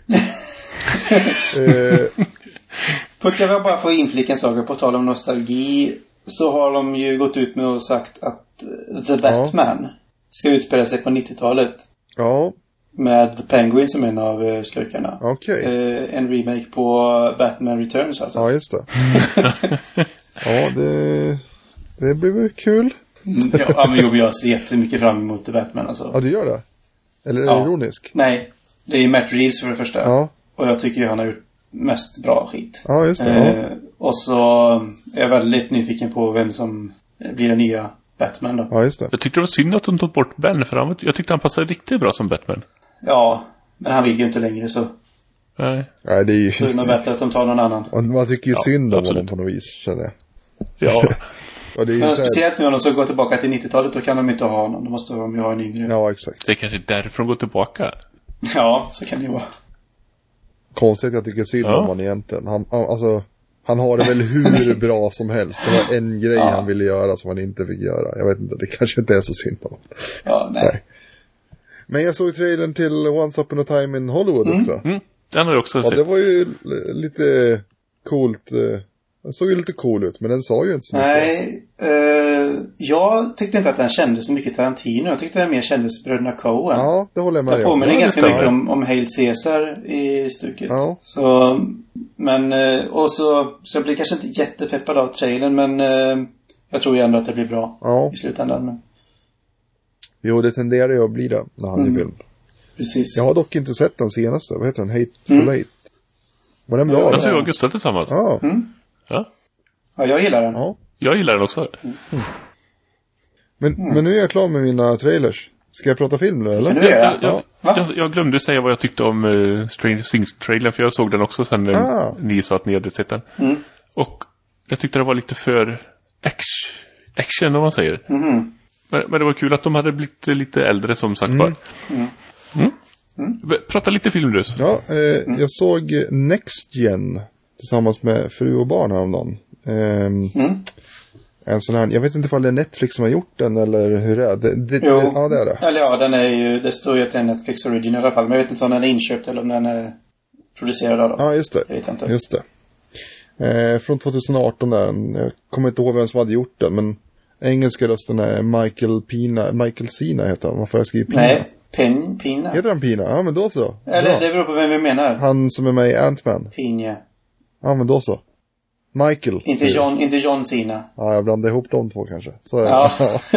Först jag vill bara få inflika en sak. På tal om nostalgi så har de ju gått ut med och sagt att The Batman ska utspela sig på 90-talet. Ja. Med Penguin som en av skurkarna. Okej. En remake på Batman Returns alltså. Ja, just det. Ja, det blir väl kul. Men jag ser jättemycket fram emot The Batman alltså. Ja, du gör det? Eller är det ironisk? Nej, det är Matt Reeves för det första. Ja. Och jag tycker ju han har gjort mest bra skit. Ja, just det. Och så är jag väldigt nyfiken på vem som blir den nya Batman då. Ja, just det. Jag tyckte det var synd att de tog bort Ben, för jag tyckte han passade riktigt bra som Batman. Ja, men han vill ju inte längre så. Nej, det är ju så det är nog bättre att de tar någon annan. Och man tycker ju synd om honom på något vis, känner jag. Ja. Och det är men speciellt nu om de ska gå tillbaka till 90-talet, då kan de inte ha honom. Då måste de ju ha en yngre. Ja, exakt. Det är kanske därför de går tillbaka. Ja, så kan det ju vara. Konstigt, jag tycker synd om honom egentligen. Han har det väl hur bra som helst. Det var en grej han ville göra som han inte fick göra. Jag vet inte, det kanske inte är så synd om. Ja, nej. Men jag såg trailern till Once Upon a Time in Hollywood också. Den har jag också sett. Det var ju lite coolt. Den såg ju lite cool ut, men den sa ju inte så mycket. Nej, jag tyckte inte att den kändes så mycket Tarantino. Jag tyckte den mer kändes Bröderna Coen. Ja, det håller jag med om. Det påminner ganska mycket om Hail Caesar i stuket. Ja. Så, men, och så jag blir kanske inte jättepeppad av trailern, men jag tror ju ändå att det blir bra i slutändan. Men... Jo, det tenderar ju att bli det när han är film. Precis. Jag har dock inte sett den senaste. Vad heter den? Hateful Eight. Var den bra? Jag såg Augusta tillsammans. Ja. Ja, jag gillar den. Ja. Jag gillar den också. Men nu är jag klar med mina trailers. Ska jag prata film nu, eller? Jag glömde säga vad jag tyckte om Stranger Things-trailern, för jag såg den också sen ni sa att ni hade sett den. Och jag tyckte det var lite för action, om man säger. Men det var kul att de hade blivit lite äldre, som sagt var. Prata lite film du. Ja, jag såg Next Gen tillsammans med fru och barn häromdagen. En sån här, jag vet inte om det är Netflix som har gjort den eller hur det är. Ja, det är det. Eller ja, den är ju, det står ju att det är Netflix Origin i alla fall. Men jag vet inte om den är inköpt eller om den är producerad av dem. Ja, just det. Jag vet inte. Just det. Från 2018 där. Jag kommer inte ihåg vem som hade gjort den, men engelska rösten är Michael Cina heter han. Varför jag skriver Pina? Nej, Pina. Heter han Pina? Ja, men då så. Eller det beror på vem vi menar. Han som är med i Ant-Man. Pina. Ja, men då så. Michael. Inte John Cena. Ja, jag blandade ihop de två kanske. Så ja.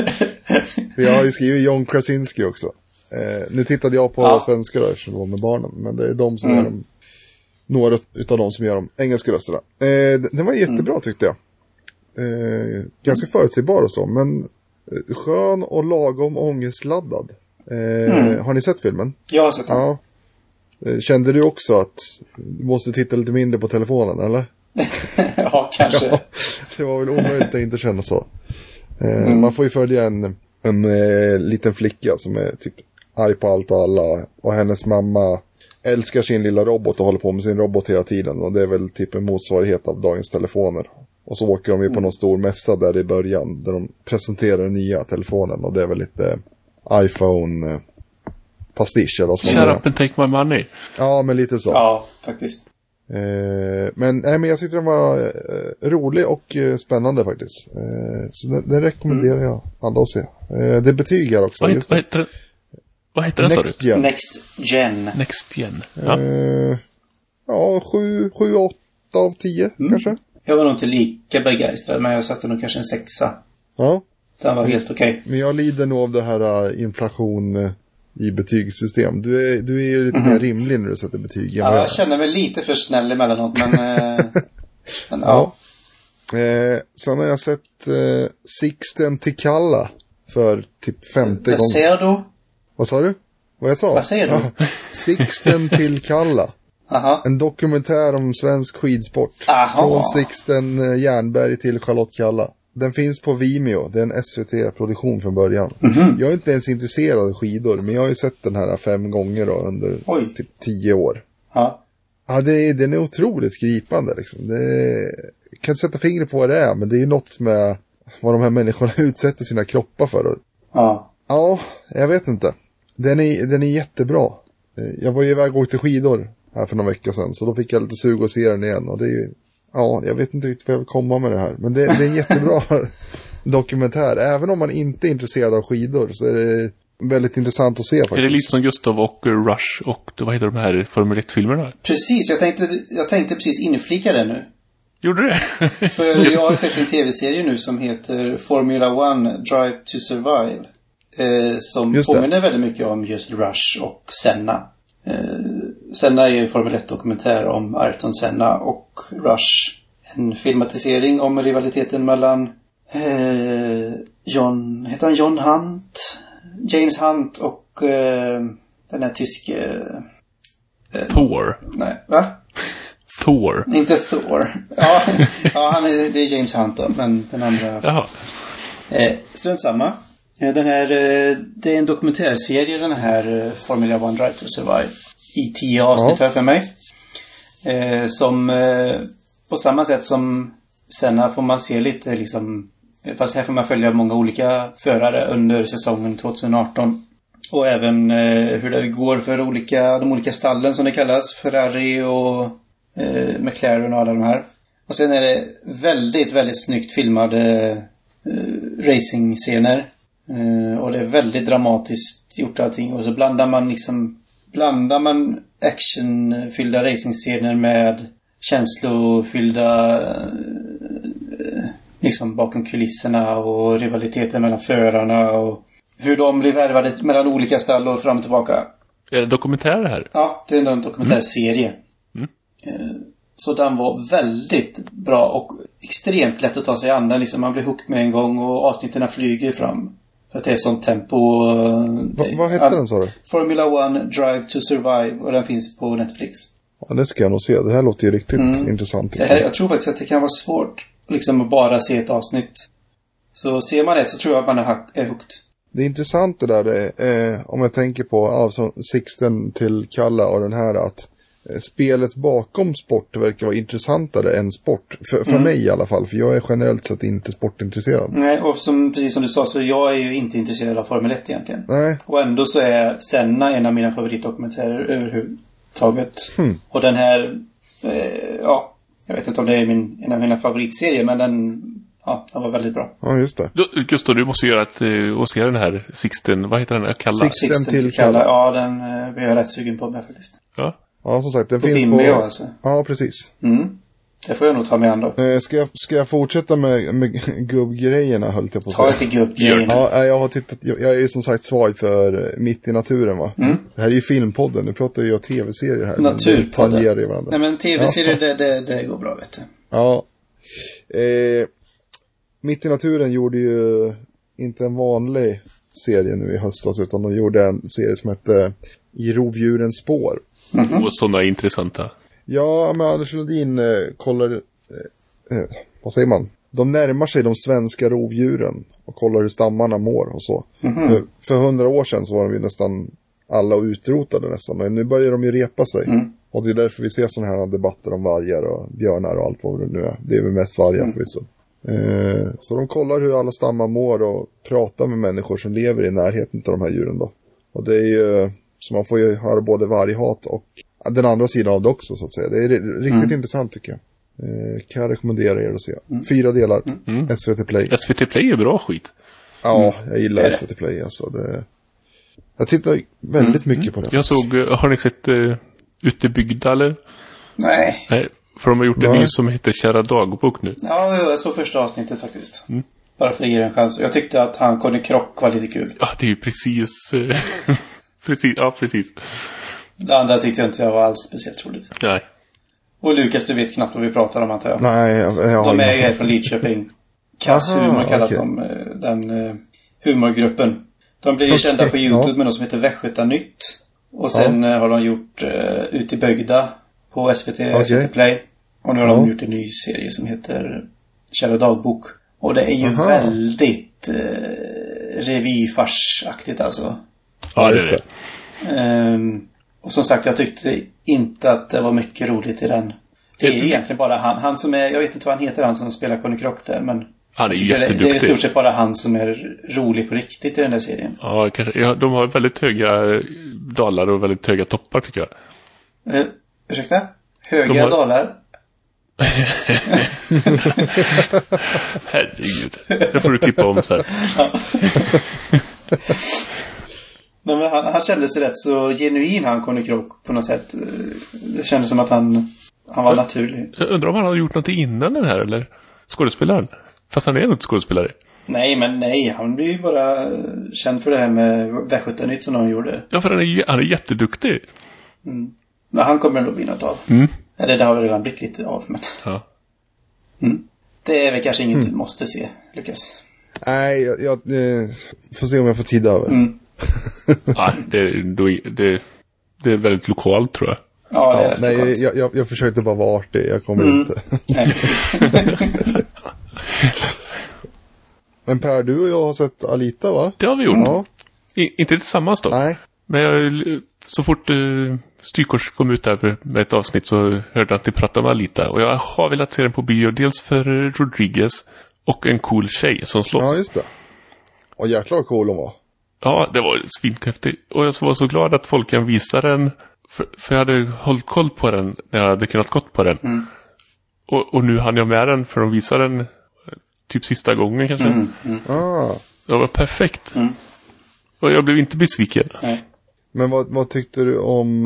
Jag har ju skrivit John Krasinski också. Nu tittade jag på svenska röster som var med barnen. Men det är de som gör dem. Några utav de som gör de engelska rösterna. Den var jättebra tyckte jag. Ganska förutsägbar och så. Men skön och lagom ångestladdad. Har ni sett filmen? Jag har sett den. Ja. Kände du också att du måste titta lite mindre på telefonen, eller? Ja, kanske. Ja, det var väl omöjligt att inte känna så. Man får ju följa en liten flicka som är typ arg på allt och alla. Och hennes mamma älskar sin lilla robot och håller på med sin robot hela tiden. Och det är väl typ en motsvarighet av dagens telefoner. Och så åker de ju på någon stor mässa där i början. Där de presenterar den nya telefonen. Och det är väl lite iPhone pastisch eller vad som Shut up and take my money. Ja, men lite så. Ja, faktiskt. Men jag tyckte den var rolig och spännande faktiskt. Så den rekommenderar jag alla att se. Det betygar också. Vad heter den, Next Gen. Next Gen. Ja, 7-8 av 10 kanske. Jag var nog inte lika begeistrad, men jag satte nog kanske en 6. Ja. Den var helt okej. Men jag lider nog av det här inflation i betygssystem. Du är ju lite mer rimlig när du sätter betyg. Ja, jag känner mig lite för snäll emellanåt, men ja. Sen har jag sett Sixten till Kalla för typ 50 gånger. Vad säger du? Vad sa du? Vad jag sa? Vad säger du? Sixten till Kalla. Aha. En dokumentär om svensk skidsport. Aha. Från Sixten Jernberg till Charlotte Kalla. Den finns på Vimeo. Det är en SVT-produktion från början. Jag är inte ens intresserad av skidor. Men jag har ju sett den här 5 gånger då, under typ 10 år. Ja. Ja, den är otroligt gripande liksom. Jag kan inte sätta fingret på vad det är. Men det är ju något med vad de här människorna utsätter sina kroppar för. Ja. Ja, jag vet inte. Den är jättebra. Jag var ju iväg och åkte skidor här för några veckor sedan. Så då fick jag lite sug att se den igen. Och det är ju... Ja, jag vet inte riktigt vad jag vill komma med det här. Men det är en jättebra dokumentär. Även om man inte är intresserad av skidor så är det väldigt intressant att se faktiskt. Är det lite som Gustav och Rush och vad heter de här Formel 1-filmerna? Precis, jag tänkte precis inflika det nu. Gjorde det? För jag har sett en tv-serie nu som heter Formula 1 Drive to Survive. Som påminner väldigt mycket om just Rush och Senna. Senna är ju en Formel 1-dokumentär om Ayrton Senna och Rush. En filmatisering om rivaliteten mellan heter han John Hunt? James Hunt och den här tyske... Thor. Nej, va? Thor. Inte Thor. Ja, det är James Hunt då, men den andra... Jaha. Strunt samma. Det är en dokumentärserie, den här Formula 1 Drive to Survive, i 10 avsnitt här för mig. Som på samma sätt som Senna får man se lite liksom, fast här får man följa många olika förare under säsongen 2018. Och även hur det går för de olika stallen som det kallas. Ferrari och McLaren och alla de här. Och sen är det väldigt, väldigt snyggt filmade racing-scener. Och det är väldigt dramatiskt gjort allting. Och så blandar man actionfyllda racing-scener med känslofyllda liksom bakom kulisserna och rivaliteten mellan förarna och hur de blir värvade mellan olika stall och fram och tillbaka. Är det dokumentär här? Ja, det är en dokumentärserie. Så den var väldigt bra och extremt lätt att ta sig an. Liksom man blir hooked med en gång och avsnitten flyger fram. För att det är sånt tempo. Vad heter den, sa du? Formula 1 Drive to Survive, och den finns på Netflix. Ja, det ska jag nog se. Det här låter ju riktigt intressant. Jag tror faktiskt att det kan vara svårt liksom att bara se ett avsnitt. Så ser man det så tror jag att man är hooked. Det är intressant det där, om jag tänker på Sixten till Kalla och den här, att spelet bakom sport verkar vara intressantare än sport. För mig i alla fall, för jag är generellt sett inte sportintresserad. Nej, och precis som du sa, så jag är ju inte intresserad av Formel 1 egentligen. Nej. Och ändå så är Senna en av mina favoritdokumentärer överhuvudtaget. Och den här, jag vet inte om det är en av mina favoritserier, men den var väldigt bra. Ja, just det. Gustav, du måste göra och se den här Sixten, vad heter den? Kalla? Sixten till Kalla. Ja, den blir jag rätt sugen på med faktiskt. Ja, som sagt, den på finns Vimeo alltså. Ja, precis. Det får jag nog ta med ändå. Ska jag fortsätta med gubbgrejerna, höll jag på att säga. Ta till gubbgrejerna. Ja, jag har tittat. Jag är ju som sagt svag för Mitt i naturen, va? Det här är ju filmpodden. Nu pratar jag tv-serier här. Naturpodden. Nej, men tv-serier, det går bra, vet du. Ja. Mitt i naturen gjorde ju inte en vanlig serie nu i höstas, utan de gjorde en serie som hette I rovdjurens spår. Och sådana intressanta. Ja, men Anders Lundin kollar, vad säger man? De närmar sig de svenska rovdjuren och kollar hur stammarna mår och så. För 100 år sedan så var de ju nästan alla utrotade nästan, men nu börjar de ju repa sig. Och det är därför vi ser sådana här debatter om vargar och björnar och allt vad det nu är. Det är väl mest vargar förvisso. Så de kollar hur alla stammar mår och pratar med människor som lever i närheten av de här djuren då. Och det är ju, så man får ju höra både varghat och den andra sidan av det också, så att säga. Det är riktigt intressant, tycker jag. Kan jag rekommendera er att se. 4 delar. SVT Play. SVT Play är bra skit. Ja, jag gillar SVT Play alltså. Jag tittar väldigt mycket på det. Jag såg, har ni sett Utebygda eller? Nej. För de har gjort en ny som heter Kära dagbok nu. Ja, jag såg första avsnittet faktiskt. Bara för att ge en chans. Jag tyckte att han Conny Krock var lite kul. Ja, det är ju precis. Precis. Det andra tyckte jag inte var alls speciellt roligt. Nej. Och Lukas, du vet knappt vad vi pratar om, antar jag. Nej, de är här från Lidköping. Kass Humor kallas de, den humorgruppen. De blir kända på YouTube med något som heter Västgötanytt. Och sen har de gjort Ut i Bygda på SVT Play. Och nu har de gjort en ny serie som heter Kära dagbok. Och det är ju väldigt revyfarsaktigt alltså. Ja, just det. Och som sagt, jag tyckte inte att det var mycket roligt i den. Det är egentligen bara han som är, jag vet inte vad han heter, han som spelar Conny Krock där, men han är jätteduktig. Det är i stort sett bara han som är rolig på riktigt i den där serien. Ja, kanske. Ja, de har väldigt höga dalar och väldigt höga toppar, tycker jag. Ursäkta? Höga dalar? Herregud. Det får du klippa om så här. Nej, men han kände sig rätt så genuin, han Conny Krock, på något sätt. Det kändes som att han var naturlig. Jag undrar om han hade gjort något innan den här, eller skådespelaren. Fast han är nog inte skådespelare. Nej, han blir ju bara känd för det här med Västgötanytt som de gjorde. Ja, för han är jätteduktig. Men han kommer nog bli något av. Eller det har väl redan blivit lite av, men... Ja. Det är väl kanske inget du måste se, Lukas. Nej, jag får se om jag får tid över. Ja, det är väldigt lokalt, tror jag. Ja, det är rätt nej, jag försökte bara vara artig. Jag kommer inte. Nej, precis. Men Per, du och jag har sett Alita, va? Det har vi gjort. Ja. Inte tillsammans då. Nej. Men så fort Styrkors kom ut där med ett avsnitt så hörde jag att de pratade om Alita. Och jag har velat se den på bio, dels för Rodriguez och en cool tjej som slåss. Ja, just det. Och jäklar vad cool hon var. Ja, det var svinhäftigt. Och jag var så glad att folk kan visa den. För jag hade hållit koll på den när jag hade kunnat gått på den. Och nu hann jag med den för att visa den typ sista gången kanske. Det var perfekt. Och jag blev inte besviken. Nej. Men vad tyckte du om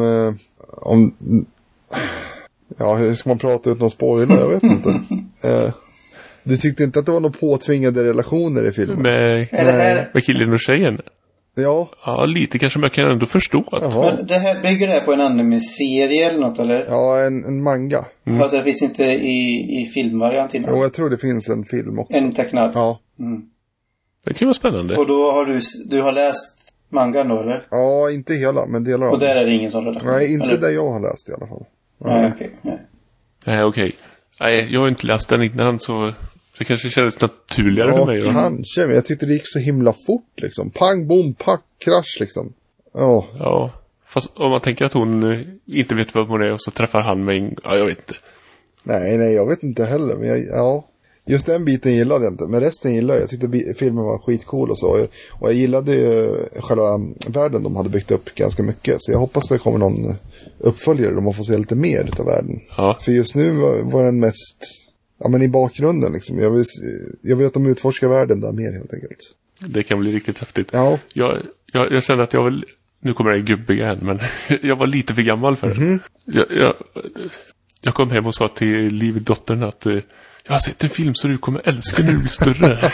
ja, hur ska man prata ut någon spoiler? Jag vet inte. Du tyckte inte att det var några påtvingade relationer i filmen? Med killen och tjejen? Ja, lite kanske, men jag kan ändå förstå att... Men bygger det här på en anime-serie eller något, eller? Ja, en manga. Alltså det finns inte i filmvariant innan? Jo, jag tror det finns en film också. En tecknad? Ja. Det kan vara spännande. Och då har du har läst mangan då, eller? Ja, inte hela, men delar av. Och där är det ingen sån relation? Nej, inte eller? där jag har läst i alla fall. Nej, okej. Nej, okej. Nej, jag har inte läst den innan, så det kanske kändes naturligare för mig. Ja, kanske, men jag tyckte det gick så himla fort liksom. Pang, bom, pack, krasch liksom. Ja, fast om man tänker att hon inte vet vem hon är och så träffar han med en... Ja, jag vet inte. Nej, jag vet inte heller, men just den biten gillade jag inte, men resten gillade jag. Jag tyckte filmen var skitcool och så. Och jag gillade ju själva världen de hade byggt upp ganska mycket. Så jag hoppas det kommer någon uppföljare där man får se lite mer utav världen. Ja. För just nu var den mest... Ja, men i bakgrunden liksom. Jag vill att de utforskar världen där mer helt enkelt. Det kan bli riktigt häftigt. Ja. Jag kände att jag var... Nu kommer det gubbe igen, men jag var lite för gammal för det. Jag kom hem och sa till Liv-dottern att... Jag har sett en film så du kommer älska när du blir större.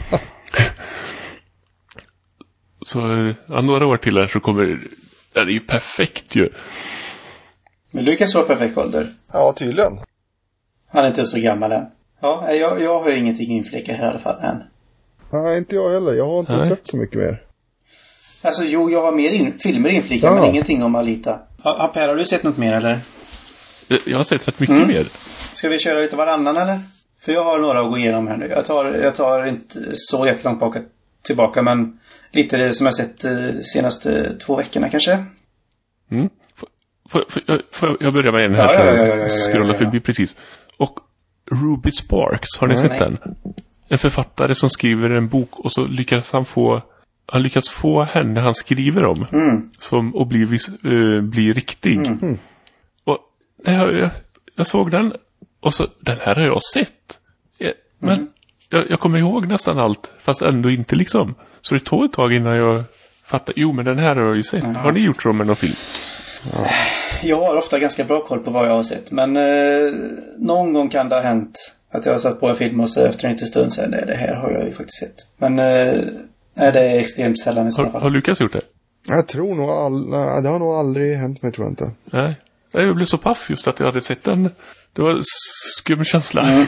Så några år till här så kommer... Det är ju perfekt ju. Men Lukas var perfekt ålder. Ja, tydligen. Han är inte så gammal än. Ja, jag har ju ingenting inflickat här i alla fall än. Nej, inte jag heller. Jag har inte sett så mycket mer. Alltså, jag har mer filmer inflickat, men ingenting om Alita. Per, har du sett något mer, eller? Jag har sett rätt mycket mer. Ska vi köra lite varannan, eller? För jag har några att gå igenom här nu. Jag tar inte så jättelångt tillbaka, men lite det som jag sett senaste 2 veckorna kanske. Får jag börja med en här? Jag scrollar förbi precis. Och Ruby Sparks, har ni sett den? En författare som skriver en bok och så lyckas han lyckas få henne han skriver om och bli riktig. Och jag såg den och så, den här har jag sett. Men jag kommer ihåg nästan allt, fast ändå inte liksom. Så det tog ett tag innan jag fattade, men den här har jag ju sett. Har ni gjort så med någon film? Ja. Jag har ofta ganska bra koll på vad jag har sett. Men någon gång kan det ha hänt att jag har satt på en film och så efter en liten stund säger det här har jag ju faktiskt sett. Men det är extremt sällan i sådana fall. Har Lukas gjort det? Jag tror nog det har nog aldrig hänt mig, tror jag inte. Nej, jag blev så paff just att jag hade sett den. Det var skum känsla.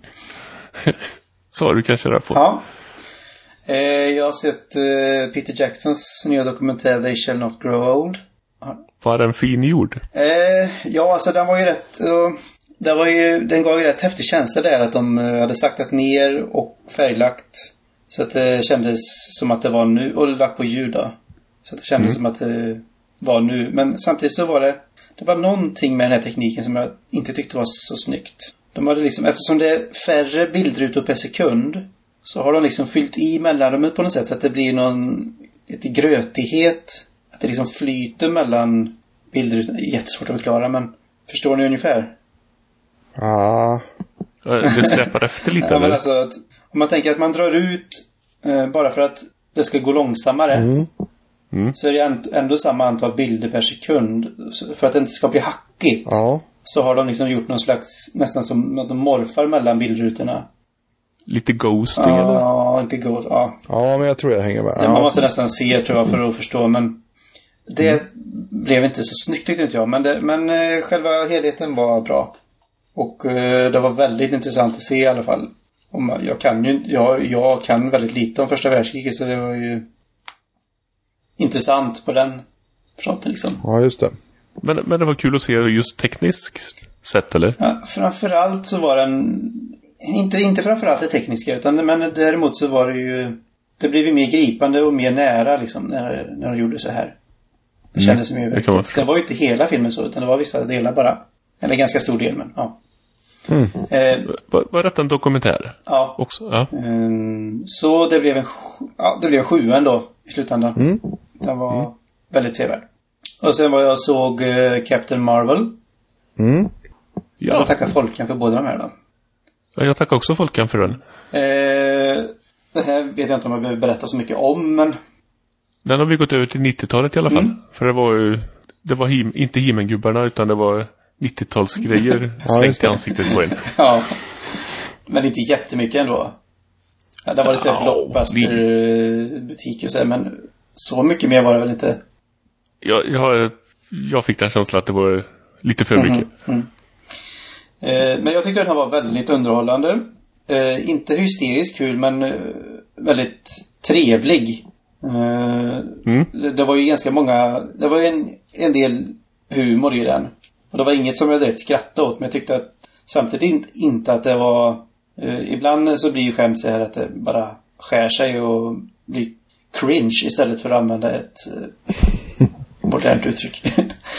Så du kan köra på. Ja. Jag har sett Peter Jacksons nya dokumentär They Shall Not Grow Old. Var den fin gjord? Ja, alltså den var ju rätt... den gav ju rätt häftig känsla där att de hade saktat ner och färglagt. Så att det kändes som att det var nu. Och lagt på ljud då. Så att det kändes som att det var nu. Men samtidigt så var det var någonting med den här tekniken som jag inte tyckte var så snyggt. De hade liksom, eftersom det är färre bilder per sekund, så har de liksom fyllt i mellanrummet på något sätt så att det blir lite grötighet. Att det liksom flyter mellan bilder. Jättesvårt att förklara, men förstår ni ungefär? Ja. Det släpar efter lite. Ja, men alltså att, om man tänker att man drar ut bara för att det ska gå långsammare, så är det ändå samma antal bilder per sekund. För att det inte ska bli hackigt, så har de liksom gjort någon slags, nästan som att de morfar mellan bildrutorna. Lite ghosting eller? Ja, inte ghost. Ja, men jag tror jag hänger med. Man måste nästan se, tror jag, för att förstå. Men det blev inte så snyggt, tyckte inte jag. Men själva helheten var bra. Och det var väldigt intressant att se i alla fall. Jag kan väldigt lite om första världskriget, så det var ju intressant på den fronten liksom. Ja, just det. Men det var kul att se just tekniskt sett, eller? Ja, framförallt så var den inte framförallt det tekniska, men däremot så var det ju, det blev ju mer gripande och mer nära liksom när de gjorde så här. Det kändes som ju det var ju inte hela filmen så, utan det var vissa delar bara. Eller ganska stor del, men ja. Var detta en dokumentär? Ja. Också? Ja. Så det blev en 7 ändå i slutändan. Den var väldigt sevärd. Och sen var jag såg Captain Marvel. Ja. Jag ska tacka Folkan för båda de här då. Ja, jag tackar också Folkan för den. Det här vet jag inte om jag behöver berätta så mycket om, men... Den har vi gått över till 90-talet i alla fall. För det var inte He-Man-gubbarna, utan det var 90-talsgrejer slängt i ansiktet på en. Ja, men inte jättemycket ändå. Ja, det var lite blockbuster-butiker och så, men så mycket mer var det väl inte. Jag fick den känslan att det var lite för mycket. Men jag tyckte den här var väldigt underhållande. Inte hysteriskt kul, men väldigt trevlig. Det var ju ganska många... Det var en del humor i den. Och det var inget som jag direkt skrattade åt. Men jag tyckte att samtidigt inte att det var... ibland så blir ju skämt så här att det bara skär sig och blir cringe istället för att använda ett modernt uttryck.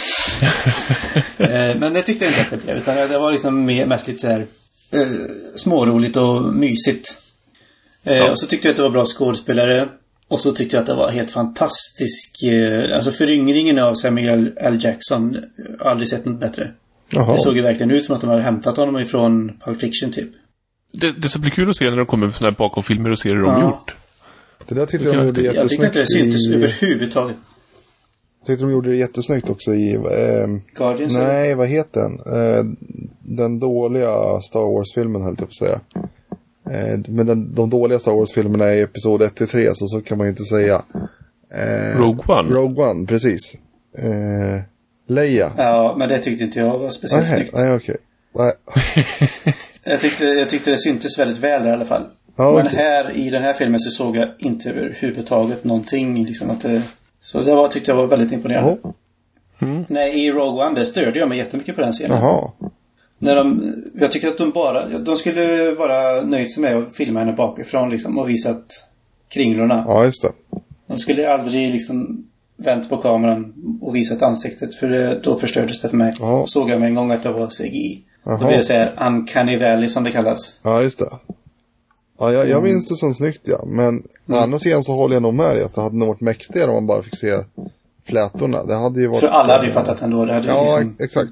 Men det tyckte jag inte att det blev. Utan det var liksom mest lite så här småroligt och mysigt. Och så tyckte jag att det var bra skådespelare. Och så tyckte jag att det var helt fantastisk. Alltså föryngringen av Samuel L. Jackson. Jag har aldrig sett något bättre. Jaha. Det såg ju verkligen ut som att de hade hämtat honom ifrån Pulp Fiction typ. Det ska bli kul att se när de kommer med såna här bakomfilmer och ser hur de gjort. Det där tyckte jag gjorde jättesnyggt. Jag tyckte inte det syntes överhuvudtaget. Jag tyckte de gjorde det jättesnyggt också i... Guardians? Nej, vad heter den? Den dåliga Star Wars-filmen, höll jag på att säga. Men de dåliga Star Wars-filmerna i episod 1-3, så kan man ju inte säga. Rogue One, precis. Leia. Ja, men det tyckte inte jag var speciellt snyggt. Nej, okej. Jag tyckte det syntes väldigt väl där i alla fall. Men här i den här filmen så såg jag inte överhuvudtaget någonting liksom att det... Så det tyckte jag var väldigt imponerande. Nej, i Rogue One, det störde jag mig jättemycket på den scenen. Jaha. Jag tycker att de skulle vara nöjt sig med att filma henne bakifrån liksom, och visat kringlorna. Ja, just det. De skulle aldrig liksom vänt på kameran och visat ansiktet, för då förstördes det för mig. Och såg jag med en gång att det var CGI. Då blev det så här Uncanny Valley som det kallas. Ja, just det. Ja, jag minns det som snyggt, ja. Men annars igen så håller jag nog med dig att det hade nog varit mäktigare om man bara fick se flätorna. Det hade ju varit... För alla hade ju fattat ändå. Det hade liksom... exakt.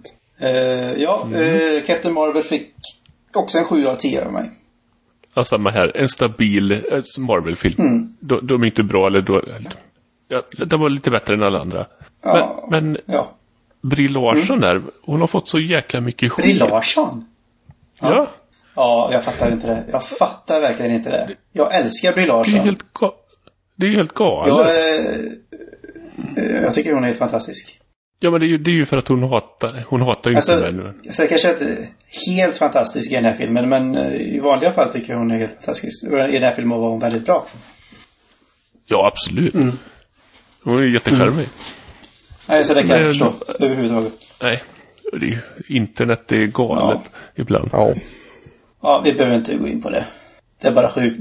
Captain Marvel fick också en 7 av 10 av mig. Ja, samma här. En stabil Marvel-film. De är inte bra eller då. Ja, det var lite bättre än alla andra. Men Brie Larson där, hon har fått så jäkla mycket skit. Brie Larson? Ja. Ja, jag fattar inte det. Jag fattar verkligen inte det. Jag älskar Brie Larson. Det är ju helt galet. Jag tycker hon är helt fantastisk. Ja, men det är ju för att hon hatar ju inte män. Så kanske inte helt fantastisk i den här filmen, men i vanliga fall tycker jag hon är helt fantastisk. I den här filmen var hon väldigt bra. Ja, absolut. Hon är jättecharmig. Nej, så det kan jag förstå överhuvudtaget. Nej, internet är galet ibland. Ja, vi behöver inte gå in på det. Det är bara sjukt.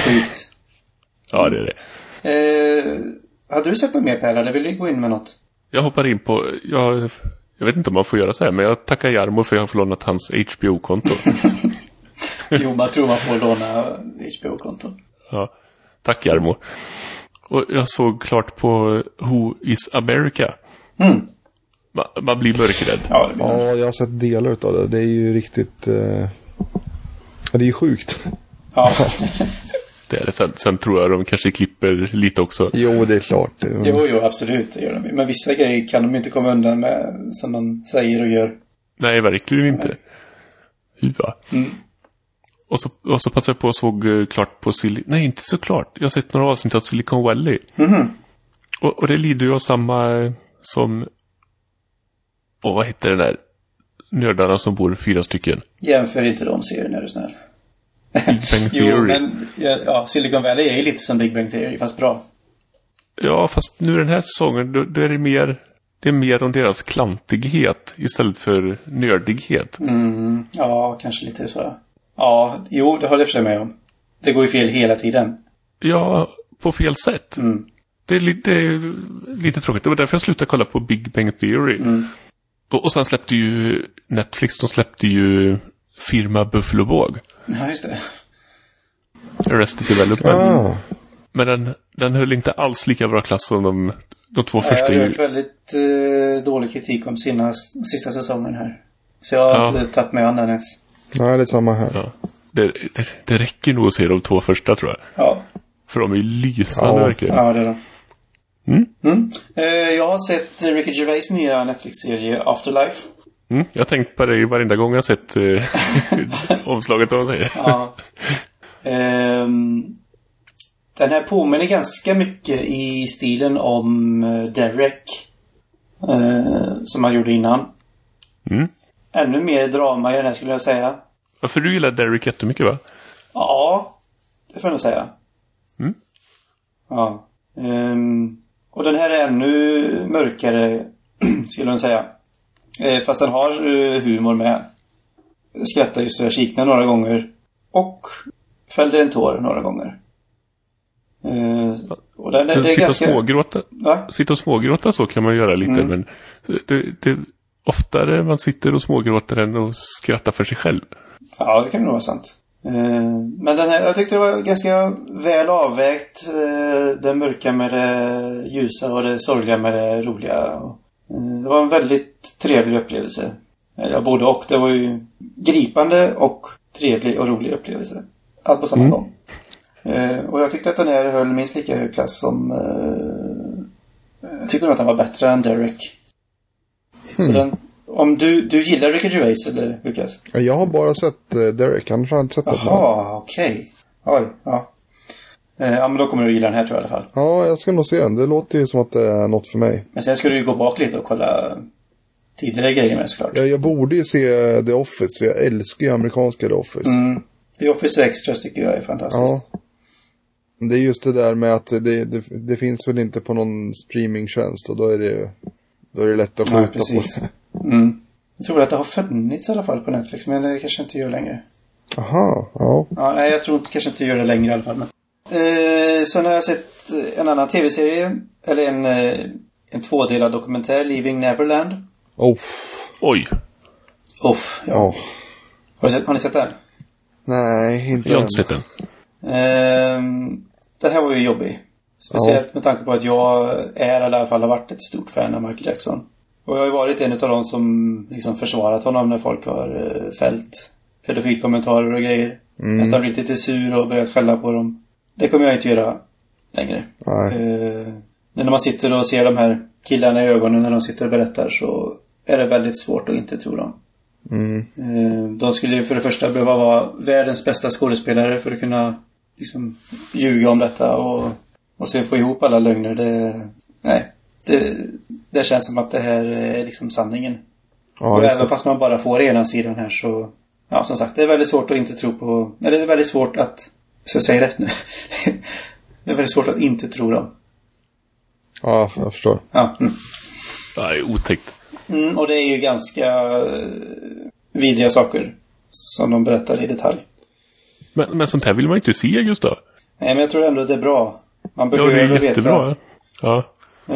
Ja, det är det. Hade du sett något mer, Per? Eller vill du gå in med något? Jag hoppar in på... Jag vet inte om man får göra så här, men jag tackar Jarmo för att jag har fått lånat hans HBO-konto. Jo, man tror man får låna HBO-konto. Ja, tack Jarmo. Och jag såg klart på Who is America. Man blir mörkrädd. Ja, jag har sett delar av det. Det är ju riktigt... det är ju sjukt. Ja. Det är det. Sen tror jag de kanske klipper lite också. Jo, det är klart. Jo, absolut. Det gör de. Men vissa grejer kan de inte komma undan med, som de säger och gör. Nej, verkligen inte. Hyva. Och så passade jag på och såg klart på Nej, inte så klart. Jag har sett några avsnitt av Silicon Valley. Och det lider ju av samma som... vad heter det där? Nördarna som bor 4 stycken. Jämför inte de serien, är du snäll. Big Bang Theory. Jo, men Silicon Valley är ju lite som Big Bang Theory, fast bra. Ja, fast nu den här säsongen då är det är mer om deras klantighet istället för nördighet. Ja, kanske lite så. Ja, jo, det håller jag för sig med om. Det går ju fel hela tiden. Ja, på fel sätt. Det är lite tråkigt. Det var därför jag slutade kolla på Big Bang Theory. Och sen släppte ju Netflix, de släppte ju firma Buffalo Båg. Ja, just det. Arrested Development. Men den höll inte alls lika bra klass som de två första. Jag har hört väldigt dålig kritik om sista säsongen här. Så jag har inte tagit med den ens. Nej, det är samma här. Ja. Det räcker nog att se de två första, tror jag. Ja. För de är lysande verkligen. Ja, det är de. Jag har sett Ricky Gervais nya Netflix-serie Afterlife. Jag har tänkt på det varenda gång jag har sett omslaget, om man säger. Ja. Den här påminner ganska mycket i stilen om Derek som han gjorde innan. Ännu mer drama i den här, skulle jag säga. Varför du gillar Derek jättemycket, va? Ja, det får jag nog säga. Ja. Och den här är ännu mörkare, skulle jag säga. Fast den har humor med. Skrattar ju så jag kiknar några gånger. Och fällde en tår några gånger. Och det är ganska... Sitta och smågråta så kan man göra lite. Men det oftare man sitter och smågråter än att skratta för sig själv. Ja, det kan nog vara sant. Men den här, jag tyckte det var ganska väl avvägt. Det mörka med det ljusa och det sorgliga med det roliga. Det var en väldigt trevlig upplevelse. Både och. Det var ju gripande och trevlig och rolig upplevelse. Allt på samma gång. Och jag tyckte att den här höll minst lika hög klass som... jag tycker nog att den var bättre än Derek. Så den... Om du gillar Ricky Gervais, eller Lukas? Jag har bara sett Derek. Han har inte sett något. Jaha, okej. Oj, ja. Ja, men då kommer du gilla den här, tror jag, i alla fall. Ja, jag ska nog se den. Det låter ju som att det är något för mig. Men sen ska du ju gå bak lite och kolla tidigare grejer med, såklart. Ja, jag borde ju se The Office, för jag älskar ju amerikanska The Office. The Office och Extras tycker jag är fantastiskt. Ja. Det är just det där med att det finns väl inte på någon streamingtjänst, och då är det lätt att skjuta på det. Jag tror att det har funnits i alla fall på Netflix, men det kanske inte gör längre. Aha, ja. Nej, jag tror kanske inte gör det längre i alla fall. Men. Sen har jag sett en annan tv-serie, eller en tvådelad dokumentär, Leaving Neverland. Oj. Ja. Har ni sett den? Nej, inte. Jag har inte sett den. Den här var ju jobbig. Speciellt med tanke på att jag är, eller i alla fall har varit ett stort fan av Michael Jackson. Och jag har ju varit en av de som liksom försvarat honom när folk har fällt pedofilkommentarer och grejer. Nästan blivit lite sur och börjat skälla på dem. Det kommer jag inte göra längre. När man sitter och ser de här killarna i ögonen när de sitter och berättar, så är det väldigt svårt att inte tro dem. De skulle ju för det första behöva vara världens bästa skådespelare för att kunna liksom ljuga om detta och sen få ihop alla lögner. Det känns som att det här är liksom sanningen. Och även fast man bara får ena sidan här, så ja, som sagt, det är väldigt svårt att inte tro på, eller det är väldigt svårt att, så jag säger rätt nu. Det är väldigt svårt att inte tro dem. Ja, jag förstår. Ja, det är otäckt. Och det är ju ganska vidriga saker som de berättar i detalj. Men sånt här vill man inte se, just då. Nej, men jag tror ändå att det är bra. Man behöver veta. Ja, det är jättebra. Ja.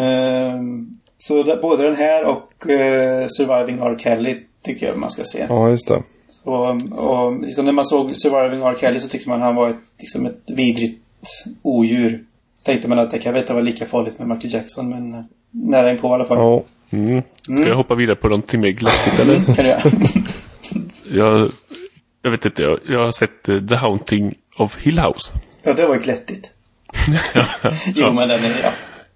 Så både den här och Surviving R. Kelly tycker jag man ska se. Ja, just det. Och liksom när man såg Surviving R. Kelly så tyckte man han var ett vidrigt odjur. Tänkte man att det kan väl inte vara lika farligt med Michael Jackson, men nära in på i alla fall. Ja. Ska jag hoppa vidare på någonting mer glattigt, eller? Kan du göra? Jag vet inte, jag har sett The Haunting of Hill House. Ja, det var ju glättigt. Jo, men den är,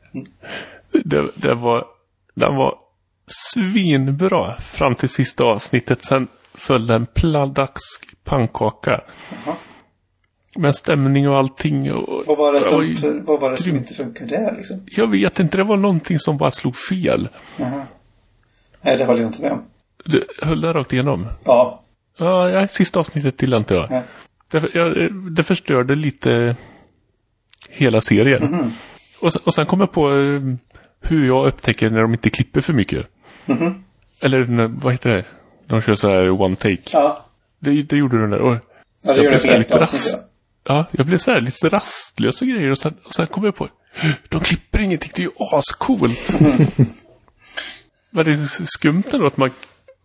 Den var svinbra fram till sista avsnittet. Sen följde en pladask pannkaka. Med stämning och allting. Vad var det som inte funkade där liksom? Jag vet inte, det var någonting som bara slog fel. Nej, det håller jag inte med om. Du höll det rakt igenom? Ja. Ja, sista avsnittet till inte jag. Det förstörde lite hela serien. Och sen kom jag på hur jag upptäcker när de inte klipper för mycket. Eller vad heter det? De kör så här one take. Ja. Det gjorde den där. Och ja, det gör det lite Ja, jag blev så här lite rastlös och grejer. Och sen kom jag på, de klipper ingenting. Det är ju ascoolt. Men det är skumt ändå att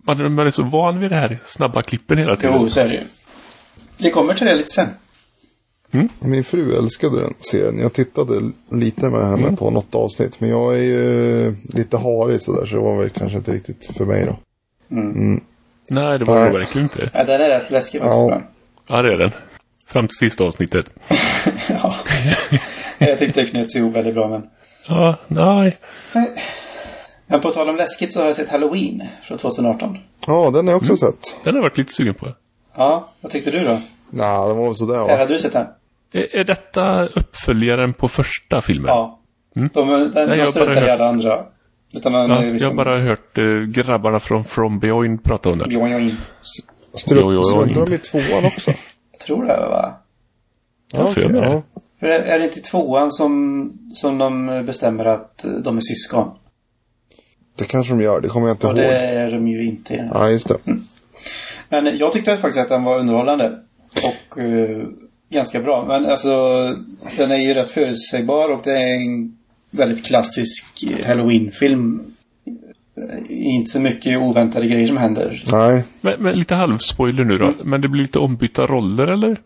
man är så van vid det här snabba klippen hela tiden. Jo, så är det ju. Vi kommer till det lite sen. Min fru älskade den serien. Jag tittade lite med henne på något avsnitt. Men jag är ju lite harig sådär. Så det var väl kanske inte riktigt för mig då. Nej, det var det verkligen inte. Ja, den är rätt läskig. Ja, det är den. Fram till sista avsnittet. Ja. Jag tyckte det knöts ihop väldigt bra, men... Ja, nej. Men på tal om läskigt så har jag sett Halloween från 2018. Ja, den har jag också sett. Den har jag varit lite sugen på. Ja, vad tyckte du då? Nej, det var väl sådär, va? Hade du sett den? Är detta uppföljaren på första filmen? Ja. De struntar i alla andra. Utan man liksom... Jag har bara hört grabbarna från From Beyond prata om det. Struntar de i tvåan också? Jag tror det, va? Ja, okay, ja. För är det inte tvåan som de bestämmer att de är syskon? Det kanske de gör, det kommer jag inte ihåg. Och det är de ju inte. Ja, just det. Men jag tyckte faktiskt att den var underhållande. Och ganska bra. Men alltså, den är ju rätt förutsägbar. Och det är en väldigt klassisk Halloween-film. Inte så mycket oväntade grejer som händer. Nej. Men lite halvspoiler nu då. Men det blir lite ombytta roller, eller?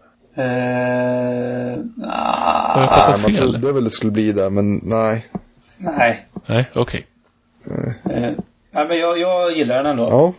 Man trodde väl det skulle bli det, men nej. Nej, okej. Ja, men jag gillar den ändå. Ja.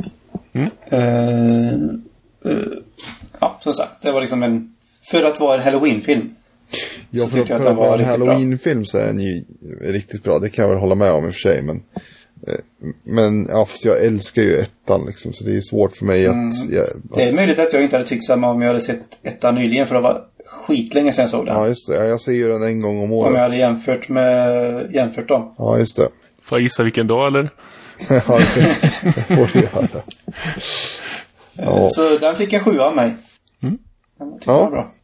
Ja, som sagt, det var liksom för att vara en Halloween-film. Ja, för att vara en Halloween-film så är den ju riktigt bra. Det kan jag väl hålla med om i och för sig, men ja, fast jag älskar ju ettan liksom, så det är svårt för mig att... Det är möjligt att jag inte hade tyckt samma om jag hade sett ettan nyligen, för det var skitlänge sedan jag såg den. Ja, just det. Jag ser ju den en gång om året. Om jag hade jämfört dem. Ja, just det. Får jag gissa vilken dag, eller? Ja, det får du göra. Ja. Så den fick en 7 av mig. Den tyckte jag var bra.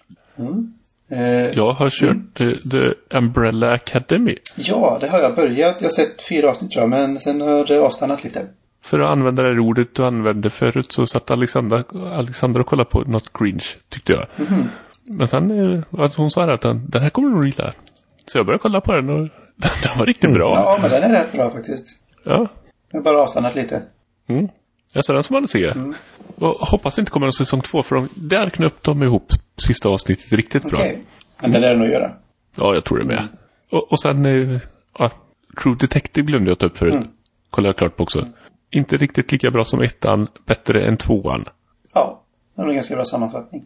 Jag har kört The Umbrella Academy. Ja, det har jag börjat. Jag har sett 4 avsnitt tror jag, men sen har det avstannat lite. För att använda det ordet du använde förut så satt Alexandra och kollade på något cringe, tyckte jag. Men sen hon sa att den här kommer nog gilla. Så jag började kolla på den och den var riktigt bra. Ja, men den är rätt bra faktiskt. Ja. Jag har bara avstannat lite. Jag ser den som man ser. Och hoppas det inte kommer en säsong 2, för där knöp de ihop sista avsnittet riktigt bra. Men det lär det nog göra. Ja, jag tror det med. Och sen True Detective glömde jag ta upp förut. Kollade jag klart på också. Inte riktigt lika bra som ettan, bättre än tvåan. Ja, det var en ganska bra sammanfattning.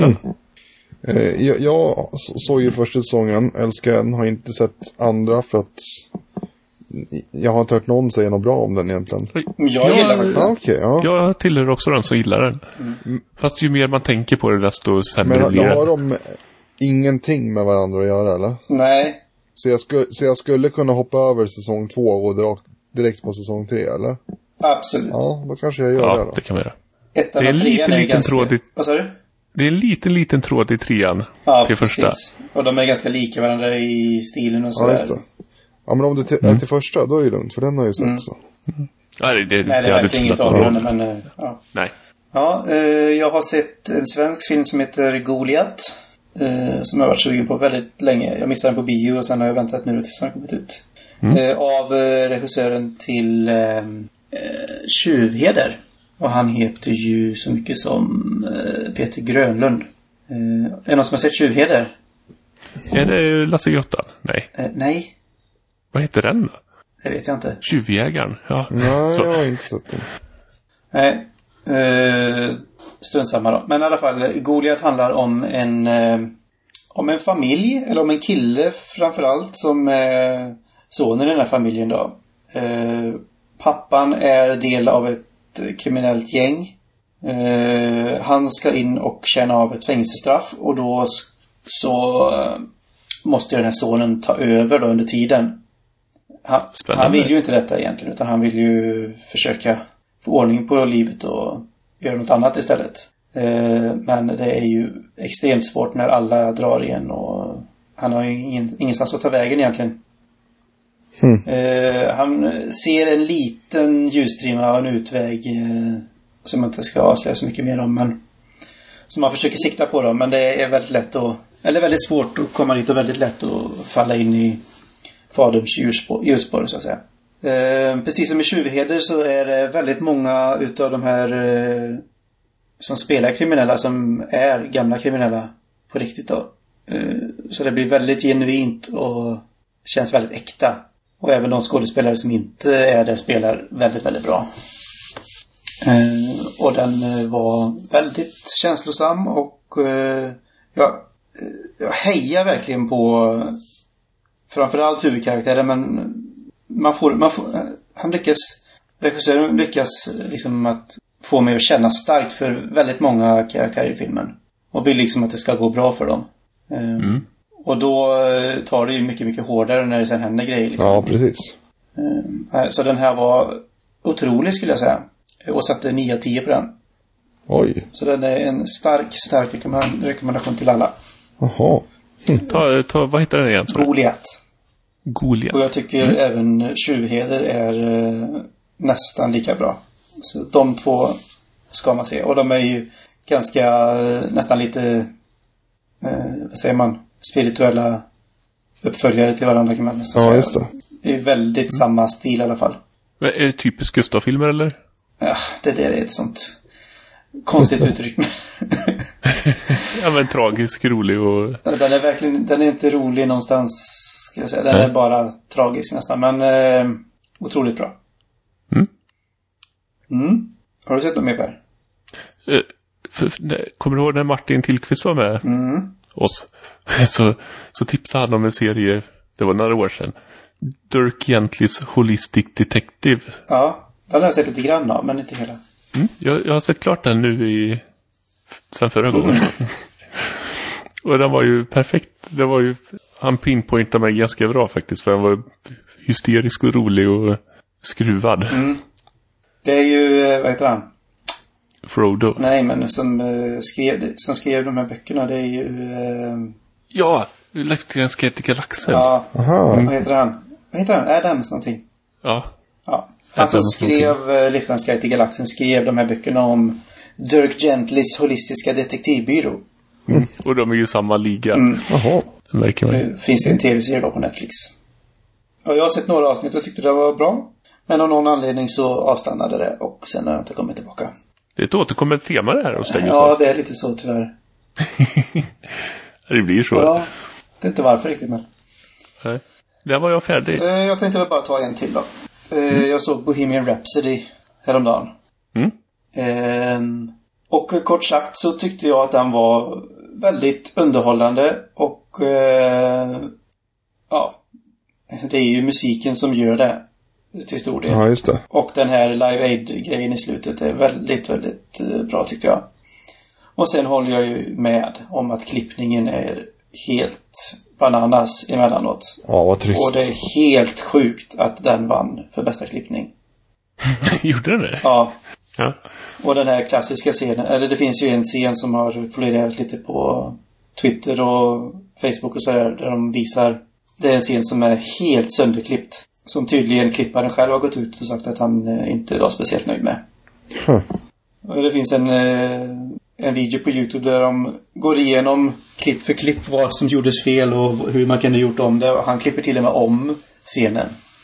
Jag såg ju första säsongen, älskar den, har inte sett andra för att jag har inte hört någon säga något bra om den egentligen. Jag gillar den. Jag tillhör också den som gillar den. Fast ju mer man tänker på det, desto sämre blir det. Men har de ingenting med varandra att göra, eller? Nej. Så jag skulle kunna hoppa över säsong 2 och dra direkt på säsong 3, eller? Absolut. Ja, då kanske jag gör det då. Det kan vi göra. Det är en liten tråd. Vad sa du? Det är en liten tråd i 3:an till första. Precis. Och de är ganska lika varandra i stilen och sådär. Ja, just det. Ja, men om det är till första, då är det lugnt, för den har jag ju sett så. Nej, det är verkligen inget avgörande, men ja. Nej. Ja, jag har sett en svensk film som heter Goliat. Som jag har varit sugen på väldigt länge. Jag missade den på bio och sen har jag väntat nu tills den har kommit ut. Av regissören till Tjuvheder. Och han heter ju så mycket som Peter Grönlund. Är det någon som har sett Tjuvheder? Är det Lasse Grottan? Nej. Nej. Vad heter den då? Det vet jag inte. Tjuvjägaren, ja. Nej, jag har inte sett den. Nej. Strunt samma då. Men i alla fall, Goliat handlar om en familj, eller om en kille framförallt, som är sonen i den här familjen då. Pappan är del av ett kriminellt gäng. Han ska in och tjäna av ett fängelsestraff, och då så måste den här sonen ta över då under tiden. Han vill ju inte detta egentligen, utan han vill ju försöka få ordning på livet och göra något annat istället. Men det är ju extremt svårt när alla drar igen, och han har ju ingenstans att ta vägen egentligen. Han ser en liten ljusstrimma och en utväg som man inte ska avslöja så mycket mer om, men som man försöker sikta på då. Men det är väldigt lätt väldigt svårt att komma dit, och väldigt lätt att falla in i faderns hjulspår så att säga. Precis som i Tjuvheder så är det väldigt många utav de här som spelar kriminella som är gamla kriminella på riktigt då. Så det blir väldigt genuint och känns väldigt äkta. Och även de skådespelare som inte är det spelar väldigt, väldigt bra. Och den var väldigt känslosam och jag hejar verkligen på framförallt huvudkaraktären, men regissören lyckas liksom att få mig att känna starkt för väldigt många karaktärer i filmen och vill liksom att det ska gå bra för dem. Och då tar det ju mycket, mycket hårdare när det sen händer grejer liksom. Ja, precis. Så den här var otrolig skulle jag säga. Och satte 9 av 10 på den. Oj. Så den är en stark rekommendation till alla. Jaha. Ta, vad heter den igen? Goliat. Och jag tycker även Tjuvheder är nästan lika bra. Så de två ska man se. Och de är ju ganska nästan lite vad säger man? Spirituella uppföljare till varandra kan man nästan säga. Just det. Det är väldigt samma stil i alla fall. Men är det typiskt Gustav-filmer eller? Ja, det där är ett sånt konstigt uttryck. Ja, men tragisk, rolig och... Den är inte rolig någonstans, ska jag säga. Den är bara tragisk nästan, men otroligt bra. Har du sett något mer, Per? Kommer du ihåg när Martin Tillqvist var med oss? Så tipsade han om en serie, det var några år sedan. Dirk Gentlys Holistic Detective. Ja, den har jag sett lite grann av, men inte hela. Jag har sett klart den nu sen förra gången. Och den var ju perfekt. Det var ju, han pinpointade mig ganska bra faktiskt, för han var hysterisk och rolig och skruvad. Det är ju, vad heter han? Frodo. Nej, men som skrev de här böckerna, det är ju... Ja, Liftgrens Guide till Galaxen. Ja, vad heter han? Adams någonting. Ja. Han som skrev Liftgrens Guide till Galaxen skrev de här böckerna om Dirk Gentlys holistiska detektivbyrå. Och de är ju samma liga. Jaha. Det märker man. Nu finns det en tv-serie då på Netflix. Och jag har sett några avsnitt och tyckte det var bra. Men av någon anledning så avstannade det och sen har jag inte kommit tillbaka. Det är ett återkommande tema det här hos dig. Ja, det är lite så tyvärr. Det blir så. Ja, det är inte varför riktigt, men... Nej. Där var jag färdig. Jag tänkte väl bara ta en till då. Jag såg Bohemian Rhapsody häromdagen. Och kort sagt så tyckte jag att den var väldigt underhållande. Och det är ju musiken som gör det till stor del. Ja, just det. Och den här Live Aid-grejen i slutet är väldigt, väldigt bra tycker jag. Och sen håller jag ju med om att klippningen är helt bananas emellanåt. Ja, vad trist. Och det är helt sjukt att den vann för bästa klippning. Gjorde den det? Ja. Ja. Och den här klassiska scenen, eller det finns ju en scen som har florerat lite på Twitter och Facebook och sådär, där de visar, det är en scen som är helt sönderklippt. Som tydligen klipparen själv har gått ut och sagt att han inte var speciellt nöjd med. Och det finns en video på YouTube där de går igenom klipp för klipp vad som gjordes fel och hur man kunde gjort om det. Han klipper till och med om scenen.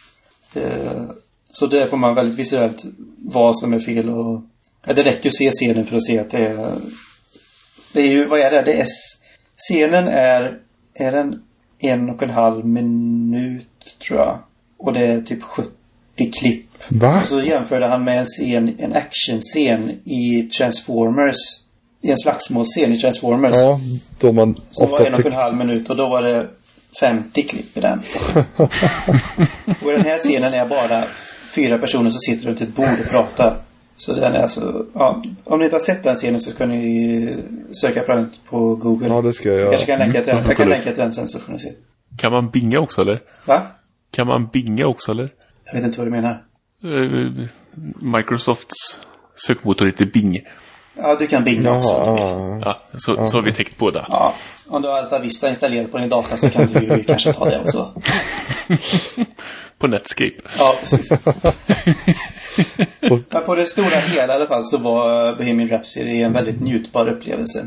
Så där får man väldigt visuellt vad som är fel. Och det räcker att se scenen för att se att det är ju, vad är det? Det är, scenen är en 1,5 minut tror jag. Och det är typ 70 klipp. Va? Och så jämförde han med en actionscen i Transformers. I en slagsmålscen i Transformers. Ja, då man som ofta var 1,5 minut och då var det 50 klipp i den. Och den här scenen är bara 4 personer som sitter runt ett bord och pratar. Så den är alltså, ja, om ni inte har sett den scenen så kan ni söka på Google. Ja, det ska jag göra. Jag kan länka till den. Jag kan länka till den sen så får ni se. Kan man binga också eller? Va? Kan man binga också eller? Jag vet inte vad du menar. Microsofts sökmotor heter Bing. Ja, du kan binga också. Ja, så har vi täckt båda. Ja, om du har Alta Vista installerat på din data så kan du ju kanske ta det också. På Netscape. Ja, precis. Men på det stora hela i alla fall så var Bohemian Rhapsody en väldigt njutbar upplevelse.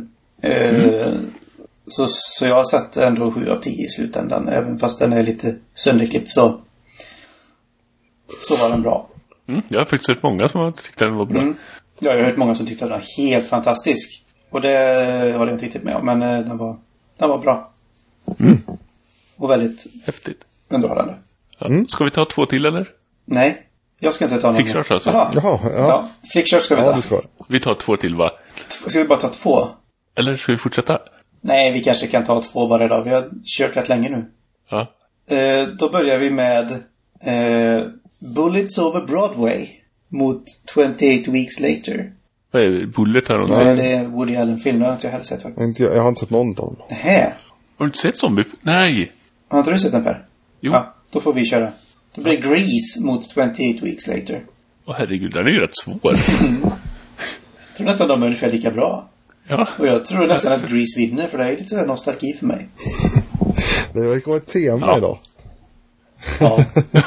Så jag har satt ändå 7 av 10 i slutändan. Även fast den är lite sönderklippt så så var den bra. Jag har faktiskt hört många som har tyckt den var bra. Ja, jag har hört många som tyckte den var helt fantastisk. Och det håller jag inte riktigt med om, men den var bra. Och väldigt häftigt. Underhållande. Ja. Ska vi ta 2 till eller? Nej, jag ska inte ta någon. Flickchurch alltså? Jaha, ja. Flickchurch ska vi ta. Det ska. Vi tar 2 till, va? Ska vi bara ta 2? Eller ska vi fortsätta? Nej, vi kanske kan ta 2 bara idag. Vi har kört rätt länge nu. Ja. Då börjar vi med Bullets over Broadway mot 28 Weeks Later. Vad är Bullet här? Nej, det är Woody Allen-film. Det har inte jag heller sett faktiskt. Jag har inte sett någon av dem. Nähä. Har du inte sett zombie? Nej. Har inte du sett den, Per? Jo. Ja, då får vi köra. Det blir Grease mot 28 Weeks Later. Herregud, den är ju rätt svår. Jag tror nästan de är ungefär lika bra. Ja. Och jag tror nästan att Grease vinner, för det är lite nostalgi för mig. Det verkar vara ett tema idag. Ja.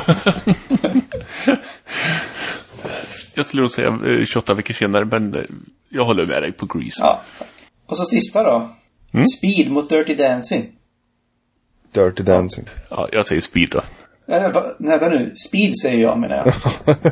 Jag skulle nog säga 28 veckor senare, men jag håller med dig på Grease. Ja. Och så sista då. Speed mot Dirty Dancing. Dirty Dancing. Ja, jag säger Speed då. Nej, nu. Speed säger jag, menar jag.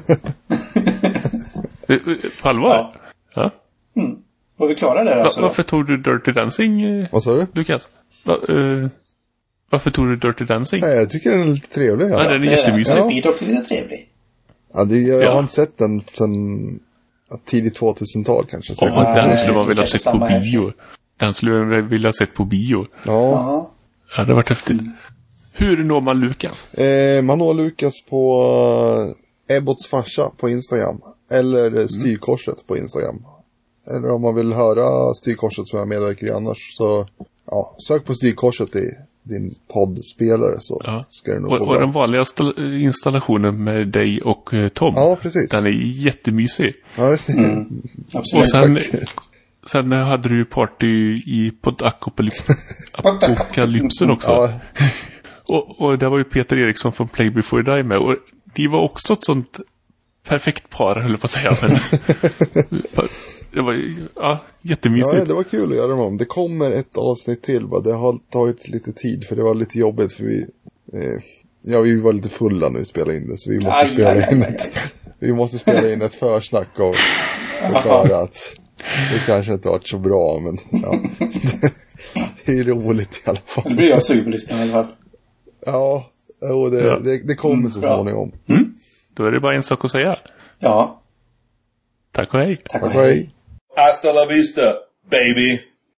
På allvar? Ja. Var vi klara där alltså? Varför tog du Dirty Dancing? Vad sa du? Lukas? Varför tog du Dirty Dancing? Nej, jag tycker den är lite trevlig. Ja, den är jättemysig. Ja. Speed också lite trevlig. Ja, jag har inte sett den sedan tidigt 2000-tal kanske. Så Den skulle man vilja sett på bio. Den skulle man vilja sett på bio. Ja. Ja, det var häftigt. Hur når man Lukas? Man når Lukas på Ebbots farsa på Instagram. Eller Styrkorset på Instagram. Eller om man vill höra Styrkorset som jag medverkar i annars. Så sök på Styrkorset i din poddspelare så ska det nog gå bra. Och den vanligaste installationen med dig och Tom. Ja, precis. Den är jättemysig. Ja, absolut. Och sen hade du party i Apokalypsen också. Ja. och där var ju Peter Eriksson från Play Before You Die med. Och de var också ett sånt perfekt par, höll jag på att säga. Men det var jättemysigt. Ja, det var kul att göra dem. Det kommer ett avsnitt till. Det har tagit lite tid för det var lite jobbigt för vi var lite fulla när vi spelade in det. Så vi måste vi måste spela in ett försnack och förklara att det kanske inte varit så bra, men det är roligt i alla fall. Det blir jag sugen på lyssna i alla fall. Ja, det kommer så småningom. Då är det bara en sak att säga. Ja. Tack och hej. Tack och hej. Hasta la vista, baby.